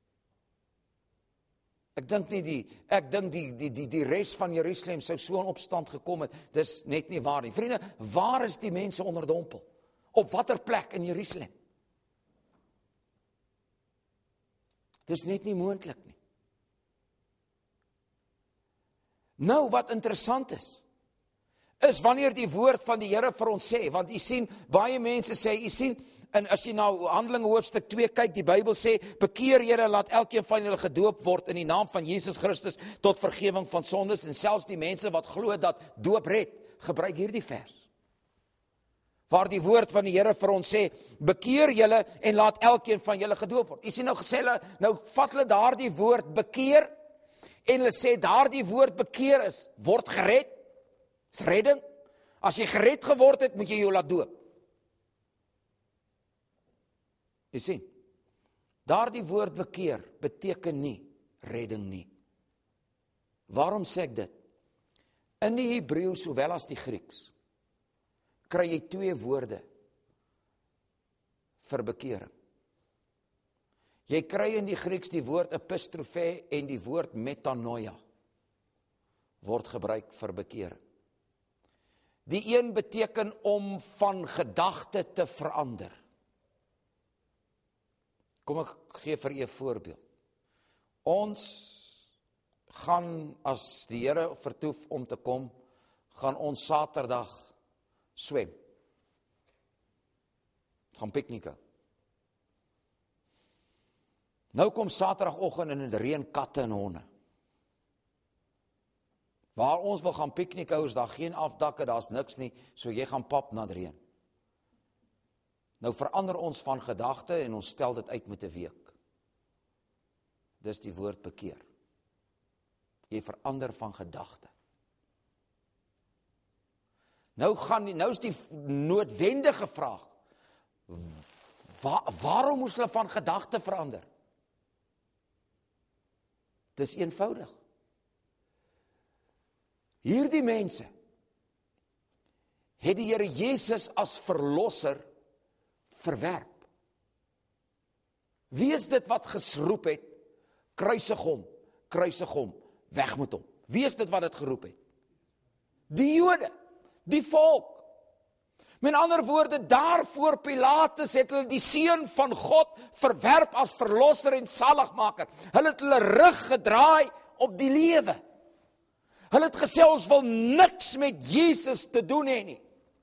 Ek dink die res van Jerusalem sou so in opstand gekom het, dis net nie waar nie. Vriende, waar is die mense onderdompel? Op watter plek in Jerusalem? Dis net nie moontlik nie. Nou, wat interessant is wanneer die woord van die Here vir ons sê, want jy sien, baie mense sê, jy sien, en as jy nou Handelinge hoofstuk 2 kyk, die Bybel sê, bekeer julle, laat elkeen van julle gedoop word in die naam van Jesus Christus tot vergewing van sondes, en selfs die mense wat glo dat doop red, gebruik hierdie vers. Waar die woord van die Here vir ons sê, bekeer julle en laat elkeen van julle gedoop word. Jy sien nou gesê hulle, nou vat hulle daardie woord bekeer, en hulle sê daardie woord bekeer word gered, is redding. As jy gered geword het, moet jy jou laat doop. Jy sien, daardie woord bekeer beteken nie redding nie. Waarom sê ek dit? In die Hebreëus sowel as die Grieks kry jy twee woorde vir bekering. Jy kry in die Grieks die woord epistrofe en die woord metanoia word gebruik vir bekering. Die een beteken om van gedagte te verander. Kom ek gee vir u 'n voorbeeld. Ons gaan, as die Here vertoef om te kom, gaan ons Saterdag swem. Gaan piknieke. Nou kom Saterdagoggend en dit reën katte en honde. Waar ons wil gaan pikniek hou, is daar geen afdakke, daar's niks nie, so jy gaan pap na die reën. Nou verander ons van gedagte en ons stel dit uit met 'n week. Dis die woord bekeer. Jy verander van gedagte. Nou is die noodwendige vraag, waarom moes hulle van gedagte verander? Dis eenvoudig. Hierdie mense het die Here Jesus as verlosser verwerp. Wie is dit wat gesroep het, kruisig hom, weg met hom? Wie is dit wat dit geroep het? Die Jode, die volk. Met ander woorde, daarvoor Pilatus het hulle die seun van God verwerp as verlosser en saligmaker. Hulle het hulle rug gedraai op die lewe. Hulle het gesê, ons wil niks met Jesus te doen hê nie.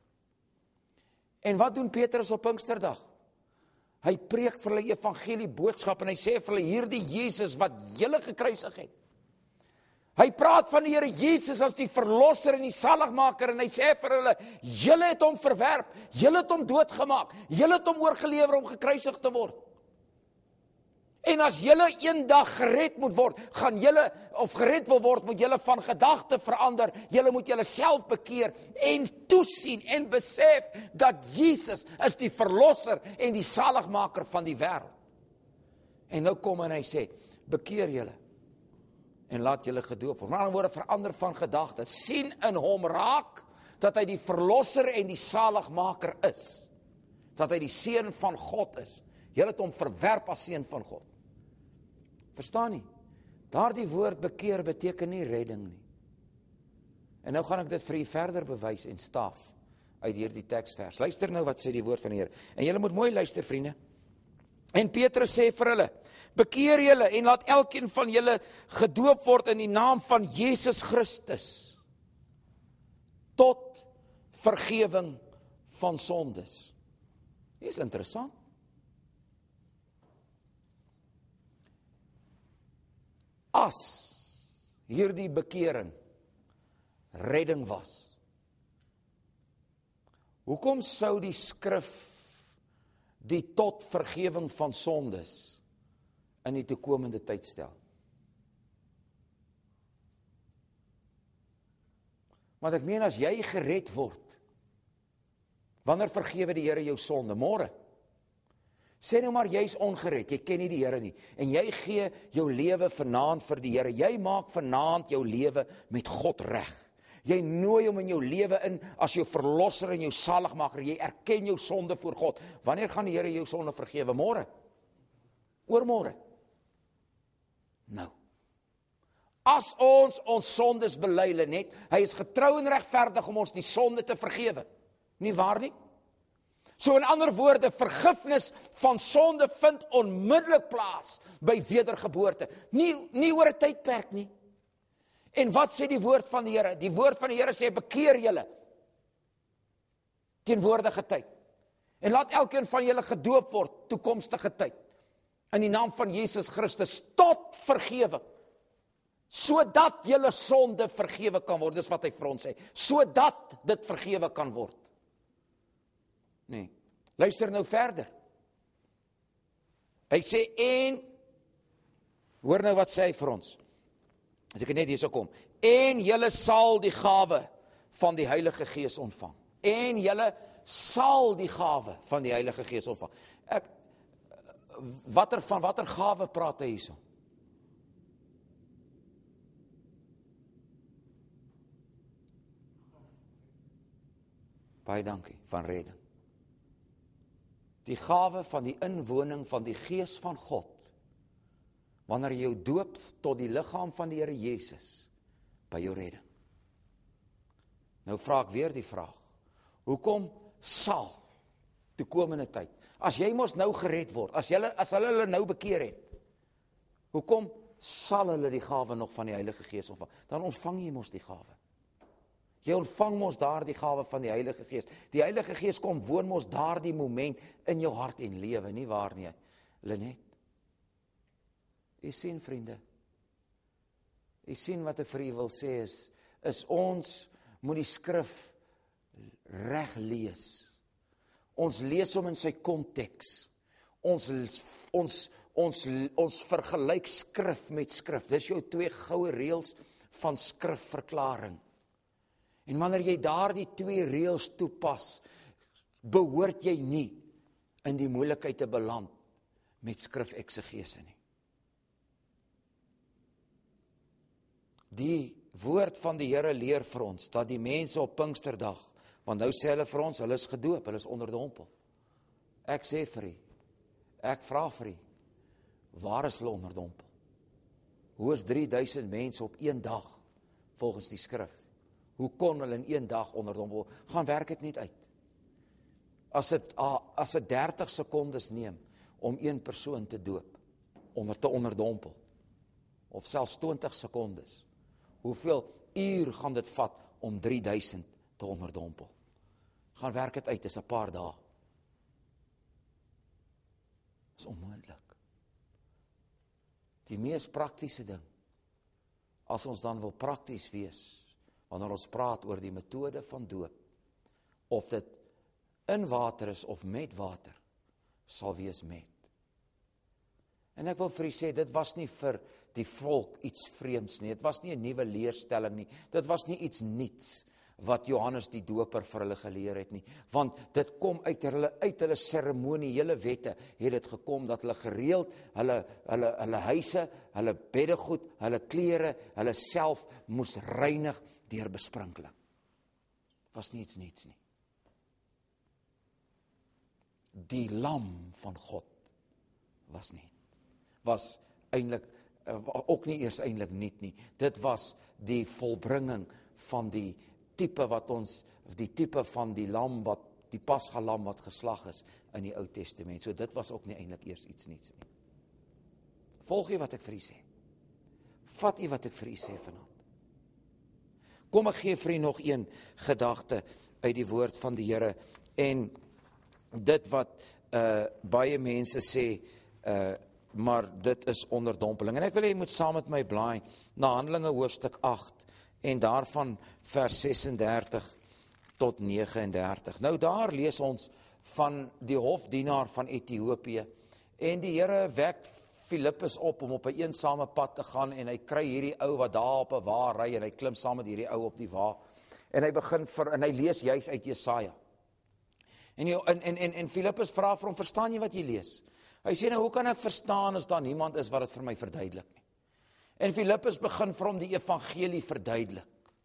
En wat doen Petrus op Pinksterdag? Hy preek vir hulle evangelie boodskap en hy sê vir hulle, hierdie Jesus wat julle gekruisig het. Hy praat van die Here Jesus as die verlosser en die saligmaker en hy sê vir hulle, julle het hom verwerp, julle het hom doodgemaak, julle het hom oorgelewer om gekruisig te word. En as julle eendag gered moet word, gaan julle, of gered wil word, moet julle van gedagte verander, julle moet julle self bekeer en toesien en besef dat Jesus is die verlosser en die saligmaker van die wêreld. En nou kom en hy sê, bekeer julle. En laat julle gedoop word. Maar dan word verander van gedagte. Sien in hom raak, dat hy die verlosser en die saligmaker is. Dat hy die seun van God is. Julle het hom verwerp as seun van God. Verstaan nie? Daardie woord bekeer beteken nie redding nie. En nou gaan ek dit vir u verder bewys en staaf uit hierdie teksvers. Luister nou wat sê die woord van die Here. En julle moet mooi luister, vriende. En Petrus sê vir hulle, bekeer julle en laat elkeen van julle gedoop word in die naam van Jesus Christus tot vergewing van sondes. Dit is interessant. As hierdie bekering redding was, hoekom sou die skrif die tot vergewing van sondes in die toekomende tyd stel? Want ek meen, as jy gered word, wanneer vergewe die Here jou sonde? Môre. Sê nou maar, jy is ongered, jy ken nie die Here nie, en jy gee jou lewe vanaand vir die Here, jy maak vanaand jou lewe met God reg. Jy nooi hom in jou lewe in as jou verlosser en jou saligmaker. Jy erken jou sonde voor God. Wanneer gaan die Here jou sonde vergewe? Môre? Oormôre? Nou. As ons sondes bely, Lenet, hy is getrou en regverdig om ons die sonde te vergewe. Nie waar nie? So in ander woorde, vergifnis van sonde vind onmiddellik plaas by wedergeboorte. Nie oor 'n tydperk nie. En wat sê die woord van die Here? Die woord van die Here sê, bekeer julle teenwoordige tyd. En laat elkeen van julle gedoop word, toekomstige tyd. In die naam van Jesus Christus, tot vergewing. Sodat julle sonde vergewe kan word. Dis wat hy vir ons sê. Sodat dit vergewe kan word. Nee. Luister nou verder. Hy sê, en, hoor nou wat sê hy vir ons. As ek net hierso kom, en julle sal die gawe van die Heilige Gees ontvang. En julle sal die gawe van die Heilige Gees ontvang. Van watter gawe praat hy hierso? Baie dankie, van redding. Die gawe van die inwoning van die Gees van God, wanneer jy jou doop tot die liggaam van die Here Jesus, by jou redding. Nou vra ek weer die vraag, hoekom sal toekomende tyd, as jy mos nou gered word, as hulle nou bekeer het, hoekom sal hulle die gawe nog van die Heilige Gees ontvang? Dan ontvang jy mos die gawe. Jy ontvang mos daar die gawe van die Heilige Gees. Die Heilige Gees kom woon mos daar die moment in jou hart en lewe, nie waar nie, Lenet? U sien, vriende, u sien wat ek vir u wil sê is ons moet die skrif reg lees. Ons lees hom in sy konteks. Ons vergelyk skrif met skrif. Dis jou 2 goue reëls van skrifverklaring. En wanneer jy daardie 2 reëls toepas, behoort jy nie in die moeilikheid te beland met skrifeksegese nie. Die woord van die Here leer vir ons, dat die mense op Pinksterdag, want nou sê hulle vir ons, hulle is gedoop, hulle is onder die dompel. Ek sê vir u, ek vra vir u, waar is hulle onder dompel? Hoe is 3000 mense op een dag, volgens die skrif? Hoe kon hulle in een dag onder dompel? Gaan werk het net uit. as dit 30 sekondes neem om een persoon te doop, te onderdompel, of selfs 20 sekondes, hoeveel uur gaan dit vat om 3000 te onderdompel? Gaan werk dit uit, is 'n paar dae. Is onmoontlik. Die mees praktiese ding, as ons dan wil prakties wees, wanneer ons praat oor die metode van doop, of dit in water is of met water, sal wees met. En ek wil vir u sê, dit was nie vir die volk iets vreemds nie, dit was nie 'n nuwe leerstelling nie, dit was nie iets niets wat Johannes die Doper vir hulle geleer het nie, want dit kom uit hulle seremoniële wette, het dit gekom dat hulle gereeld, hulle huise, hulle beddegoed, hulle klere, hulle self moes reinig deur besprinkeling. Was nie iets niets nie. Die lam van God was nie. Was eintlik ook nie eers eintlik nie. Dit was die volbringing van die tipe van die lam wat die Pasga lam wat geslag is in die Ou Testament. So dit was ook nie eintlik eers iets niets nie. Volg jy wat ek vir u sê? Vat jy wat ek vir u sê vanaand? Kom ek gee vir u nog een gedagte uit die woord van die Here en dit wat baie mense sê, maar dit is onderdompeling. En ek wil jy moet saam met my blaai na Handelinge hoofstuk 8 en daarvan vers 36 tot 39. Nou daar lees ons van die hofdienaar van Ethiopië en die Here wek Filippus op om op 'n eensame pad te gaan en hy kry hierdie ou wat daar op 'n wa ry en hy klim saam met hierdie ou op die wa en hy lees juis uit Jesaja. En Filippus vra vir hom, verstaan jy wat jy lees? Hy sê, nou hoe kan ek verstaan as daar niemand is wat dit vir my verduidelik nie? En Filippus begin vir hom die evangelie verduidelik.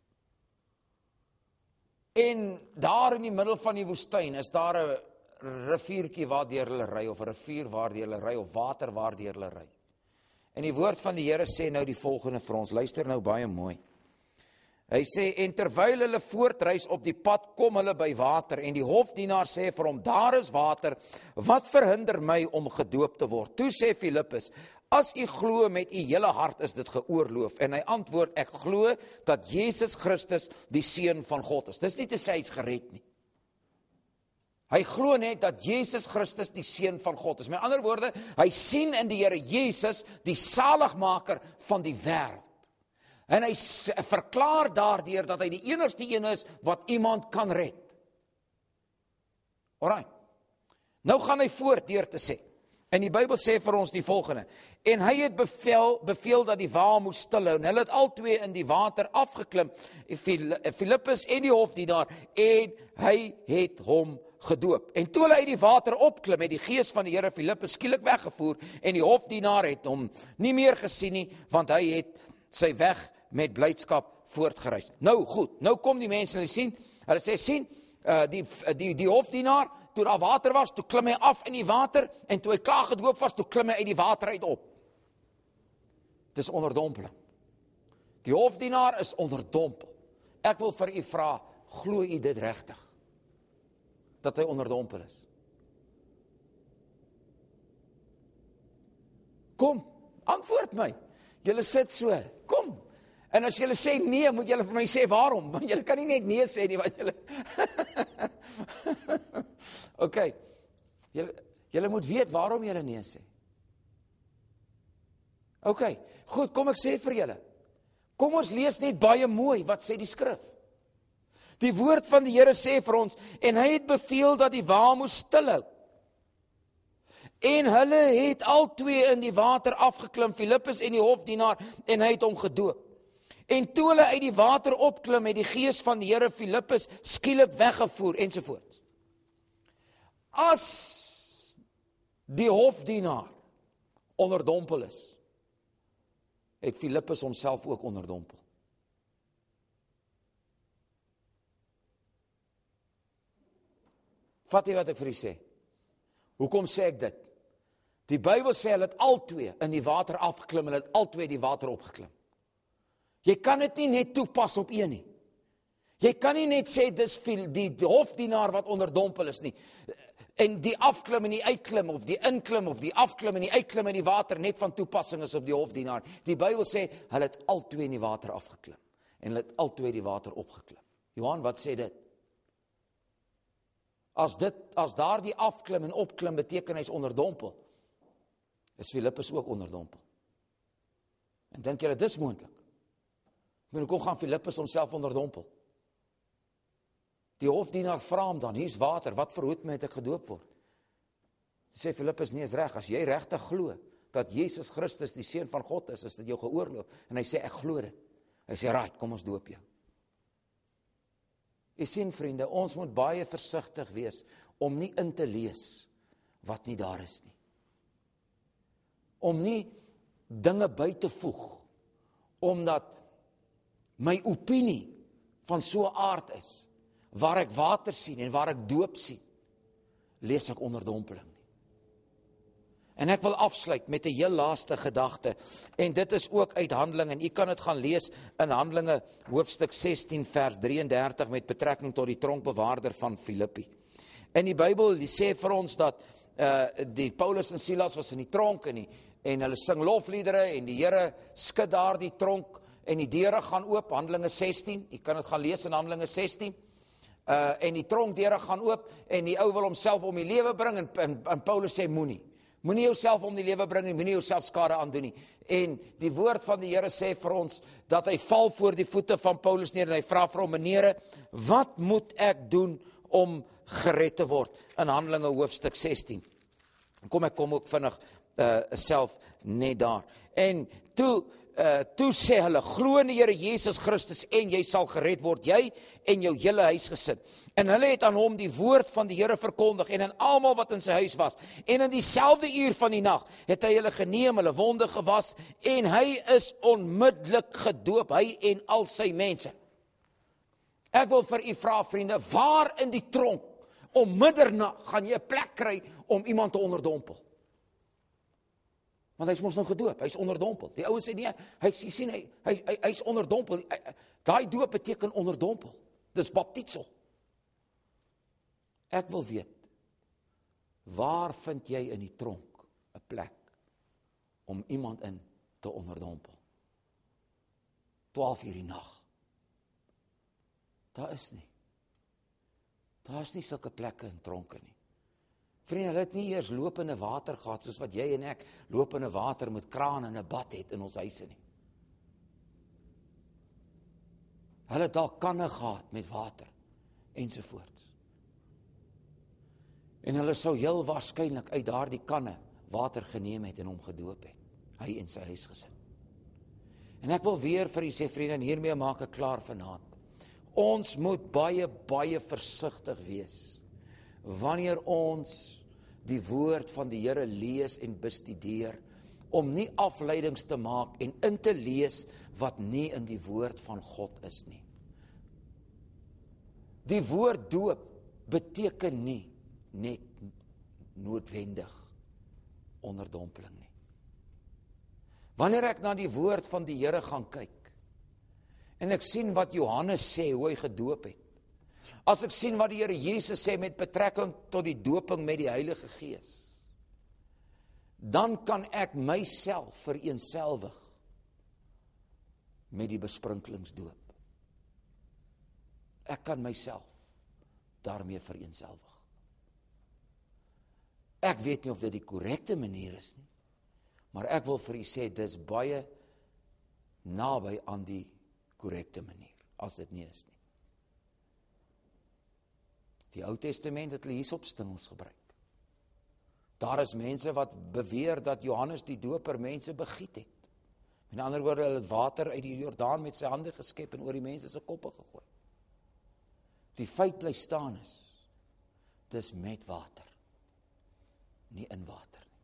En daar in die middel van die woestyn is daar 'n riviertjie waardeur hulle ry, of 'n rivier waardeur hulle ry, of water waardeur hulle ry. En die woord van die Here sê nou die volgende vir ons, luister nou baie mooi. Hy sê, en terwyl hulle voortreis op die pad, kom hulle by water, en die hofdienaar sê vir hom, daar is water, wat verhinder my om gedoop te word? Toe sê Filippus, as u glo met u hele hart is dit geoorloof. En hy antwoord, ek glo dat Jesus Christus die Seun van God is. Dis nie te sê hy's gered nie. Hy glo net dat Jesus Christus die Seun van God is. Met ander woorde, hy sien in die Here Jesus die saligmaker van die wêreld. En hy verklaar daardeur dat hy die enigste een is wat iemand kan red. Alright. Nou gaan hy voort deur te sê. En die Bybel sê vir ons die volgende. En hy het beveel dat die wa moes stilhou. En hulle het al twee in die water afgeklim. Filippus en die hofdienaar. En hy het hom gedoop. En toe hulle uit die water opklim, het die gees van die Here Filippus skielik weggevoer. En die hofdienaar het hom nie meer gesien nie, want hy het sy weg met blydskap voortgereis. Nou goed, nou kom die mense en hulle sê, sien, die hofdienaar, toe daar water was, toe klim hy af in die water, en toe hy klaar gedoop was, toe klim hy uit die water uit op. Dis onderdompeling. Die hofdienaar is onderdompel. Ek wil vir u vra, glo u dit regtig? Dat hy onderdompel is? Kom, antwoord my. Julle sit so, kom. En as julle sê nee, moet julle vir my sê waarom, want julle kan nie net nee sê nie, wat julle... Ok, julle moet weet waarom julle nee sê. Ok, goed, kom ek sê vir julle. Kom ons lees net baie mooi, wat sê die skrif. Die woord van die Here sê vir ons, en hy het beveel dat die wa moes stilhou. En hulle het al twee in die water afgeklim, Filippus en die hofdienaar, en hy het hom gedoop. En toe hulle uit die water opklim, het die gees van die Here Filippus skielik weggevoer, ensovoorts. As die hofdienaar onderdompel is, het Filippus homself ook onderdompel. Vat jy wat ek vir u sê? Hoekom sê ek dit? Die Bybel sê hulle het al twee in die water afgeklim, hulle het al twee die water opgeklim. Jy kan dit nie net toepas op een nie. Jy kan nie net sê, dis die hofdienaar wat onderdompel is nie. En die afklim en die uitklim, of die inklim, of die afklim en die uitklim in die water, net van toepassing is op die hofdienaar. Die Bybel sê, hulle het al twee in die water afgeklim. En hulle het al twee die water opgeklim. Johan, wat sê dit? As daar die afklim en opklim beteken hy is onderdompel, is Filippus ook onderdompel. En dink julle, dis moontlik? Hoekom gaan Filippus homself onderdompel? Die hofdienaar vra hom dan, hier's water, wat verhoed my het ek gedoop word? Sê Filippus, nee, is reg, as jy regtig glo, dat Jesus Christus die Seun van God is dit jou geoorloof? En hy sê, ek glo dit. Hy sê, right, kom ons doop jou. Jy sien vriende, ons moet baie versigtig wees, om nie in te lees, wat nie daar is nie. Om nie dinge by te voeg, omdat my opinie van so 'n aard is, waar ek water sien en waar ek doop sien, lees ek onderdompeling nie. En ek wil afsluit met 'n heel laaste gedagte, en dit is ook uit Handelinge, en u kan dit gaan lees in Handelinge hoofstuk 16 vers 33 met betrekking tot die tronkbewaarder van Filippi. En die Bybel die sê vir ons dat die Paulus en Silas was in die tronk en hulle sing lofliedere en die Here skud daar die tronk en die deure gaan oop, Handelinge 16, jy kan dit gaan lees in Handelinge 16, en die tronkdeure gaan oop en die ou wil homself om die lewe bring en Paulus sê moenie jouself om die lewe bring en moenie jouself skade aandoen nie. En die woord van die Here sê vir ons dat hy val voor die voete van Paulus neer en hy vra vir hom, meneere, wat moet ek doen om gered te word? In Handelinge hoofstuk 16. Ek kom ook vinnig self net daar. En toe sê hulle, glo in die Here Jesus Christus en jy sal gered word, jy en jou hele huisgesin. En hulle het aan hom die woord van die Here verkondig en aan almal wat in sy huis was. En in dieselfde uur van die nag het hy hulle geneem, hulle wonde gewas en hy is onmiddellik gedoop, hy en al sy mense. Ek wil vir u vra, vriende, waar in die tronk om middernag gaan jy 'n plek kry om iemand te onderdompel? Want hy is mos nou gedoop, hy is onderdompel. Die ouens sê nee, hy is onderdompel. Daai doop beteken onderdompel. Dis baptizo. Ek wil weet, waar vind jy in die tronk 'n plek om iemand in te onderdompel? 12 uur die nag. Daar is nie. Daar is nie sulke plekke in tronke nie. Vriende, hulle het nie eers lopende water gehad, soos wat jy en ek lopende water met kraan en 'n bad het in ons huise nie. Hulle het dalk kanne gehad met water, ensovoorts. En hulle sou heel waarskynlik uit daardie kanne water geneem het en hom gedoop het, hy en sy huisgesin. En ek wil weer vir u sê, vriende, en hiermee maak ek klaar vanaand. Ons moet baie versigtig wees wanneer ons die woord van die Here lees en bestudeer, om nie afleidings te maak en in te lees wat nie in die woord van God is nie. Die woord doop beteken nie net noodwendig onderdompeling nie. Wanneer ek na die woord van die Here gaan kyk, en ek sien wat Johannes sê, hoe hy gedoop het, as ek sien wat die Here Jesus sê met betrekking tot die doping met die Heilige Gees, dan kan ek myself vereenselwig met die besprinklingsdoop. Ek kan myself daarmee vereenselwig. Ek weet nie of dit die korrekte manier is nie, maar ek wil vir u sê, dis baie naby aan die korrekte manier, as dit nie is nie. Die Ou Testament het hulle hiesopstingels gebruik. Daar is mense wat beweer dat Johannes die Doper mense begiet het. Met ander woorde, hulle het water uit die Jordaan met sy hande geskep en oor die mense se koppe gegooi. Die feit bly staan is, dis met water, nie in water nie.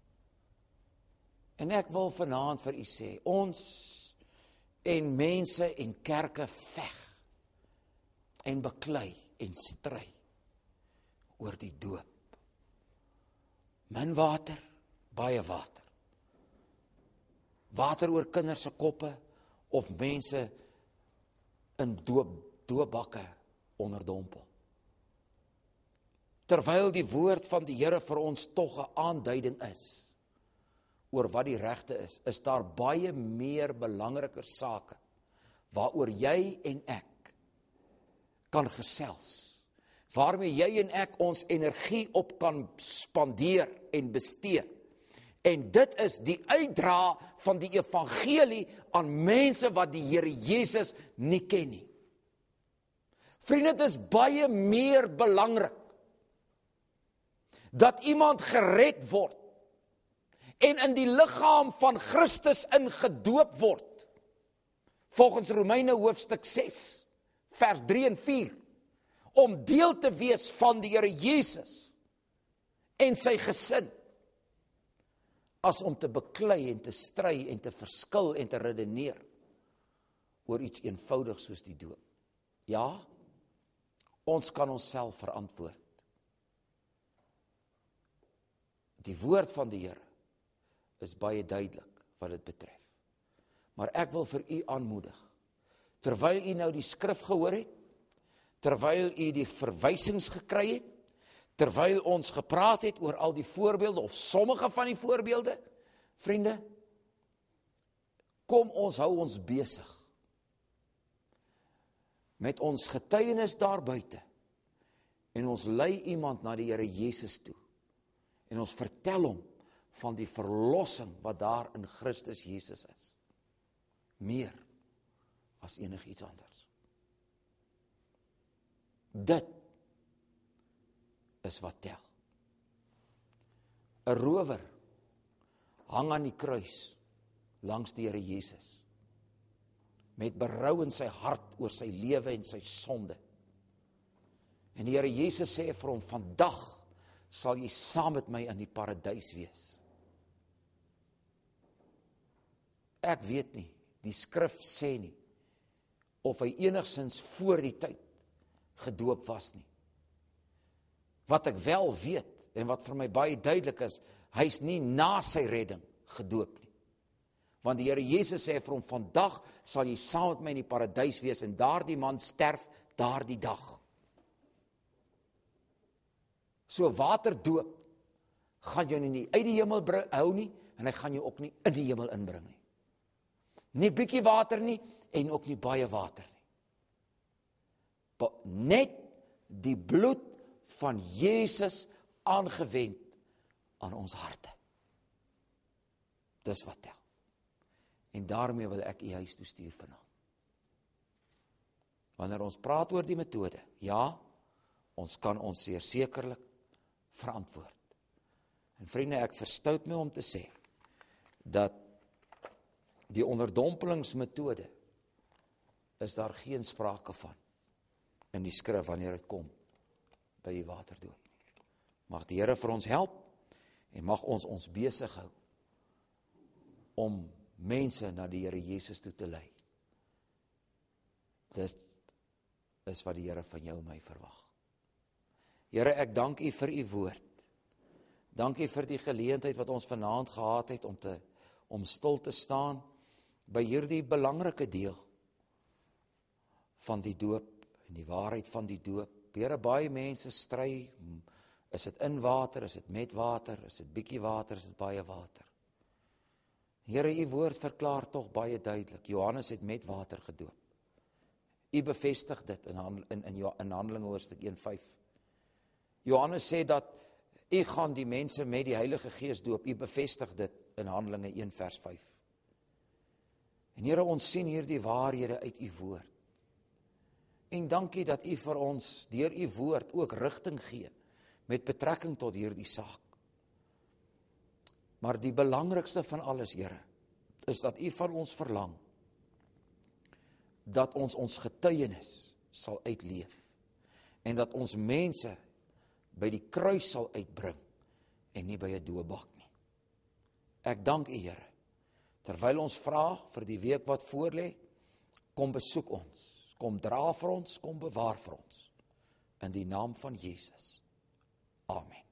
En ek wil vanaand vir u sê, ons en mense en kerke veg en beklei en stry oor die doop. Min water, baie water. Water oor kinders se koppe of mense in doopbakke onderdompel. Terwyl die woord van die Here vir ons tog 'n aanduiding is oor wat die regte is daar baie meer belangriker sake waaroor jy en ek kan gesels, waarmee jy en ek ons energie op kan spandeer en bestee. En dit is die uitdra van die evangelie aan mense wat die Here Jesus nie ken nie. Vriende, dit is baie meer belangrik dat iemand gered word en in die liggaam van Christus ingedoop word. Volgens Romeine hoofstuk 6, vers 3 en 4, om deel te wees van die Here Jesus en sy gesin, as om te beklei en te stry en te verskil en te redeneer oor iets eenvoudig soos die doop. Ja, ons kan onsself verantwoord. Die woord van die Here is baie duidelik wat dit betref. Maar ek wil vir u aanmoedig, terwyl u nou die skrif gehoor het, terwyl u die verwysings gekry het, terwyl ons gepraat het oor al die voorbeelde, of sommige van die voorbeelde, vriende, kom ons hou ons besig met ons getuienis daar buite, en ons lei iemand na die Here Jesus toe, en ons vertel hom van die verlossing wat daar in Christus Jesus is. Meer as enigiets anders. Dit is wat tel. 'n rower hang aan die kruis langs die Here Jesus, met berou in sy hart oor sy lewe en sy sonde. En die Here Jesus sê vir hom, vandag sal jy saam met my in die paradys wees. Ek weet nie, die skrif sê nie, of hy enigsins voor die tyd gedoop was nie. Wat ek wel weet, en wat vir my baie duidelik is, hy is nie na sy redding gedoop nie. Want die Here Jesus sê vir hom, vandag sal jy saam met my in die paradys wees, en daardie man sterf daardie dag. So waterdoop gaan jou nie uit die hemel hou nie, en hy gaan jou ook nie in die hemel inbring nie. Nie bietjie water nie, en ook nie baie water nie. Net die bloed van Jesus aangewend aan ons harte. Dis wat tel. En daarmee wil ek u huis toe stuur vanaand. Wanneer ons praat oor die metode, ja, ons kan ons sekerlik verantwoord. En vriende, ek verstout my om te sê, dat die onderdompelingsmetode, is daar geen sprake van, in die skrif wanneer dit kom, by die waterdoop. Mag die Here vir ons help, en mag ons besig hou, om mense na die Here Jesus toe te lei. Dit is wat die Here van jou en my verwag. Here, ek dank u vir u woord. Dank u vir die geleentheid wat ons vanaand gehad het om stil te staan by hierdie belangrike deel van die doop en die waarheid van die doop. Here, baie mense stry, is dit in water, is dit met water, is dit bietjie water, is dit baie water. Here, u woord verklaar tog baie duidelik, Johannes het met water gedoop. U bevestig dit in Handelinge hoofstuk 1:5. Johannes sê dat u gaan die mense met die Heilige Gees doop, u bevestig dit in Handelinge 1:5. En Here, ons sien hierdie waarhede uit u woord. En dankie dat u vir ons deur u woord ook rigting gee met betrekking tot hierdie saak. Maar die belangrikste van alles, Here, is dat u van ons verlang dat ons getuienis sal uitleef en dat ons mense by die kruis sal uitbring en nie by 'n doopbak nie. Ek dank u, Here, terwyl ons vra vir die week wat voorlê, kom besoek ons, kom dra vir ons, kom bewaar vir ons, in die naam van Jesus. Amen.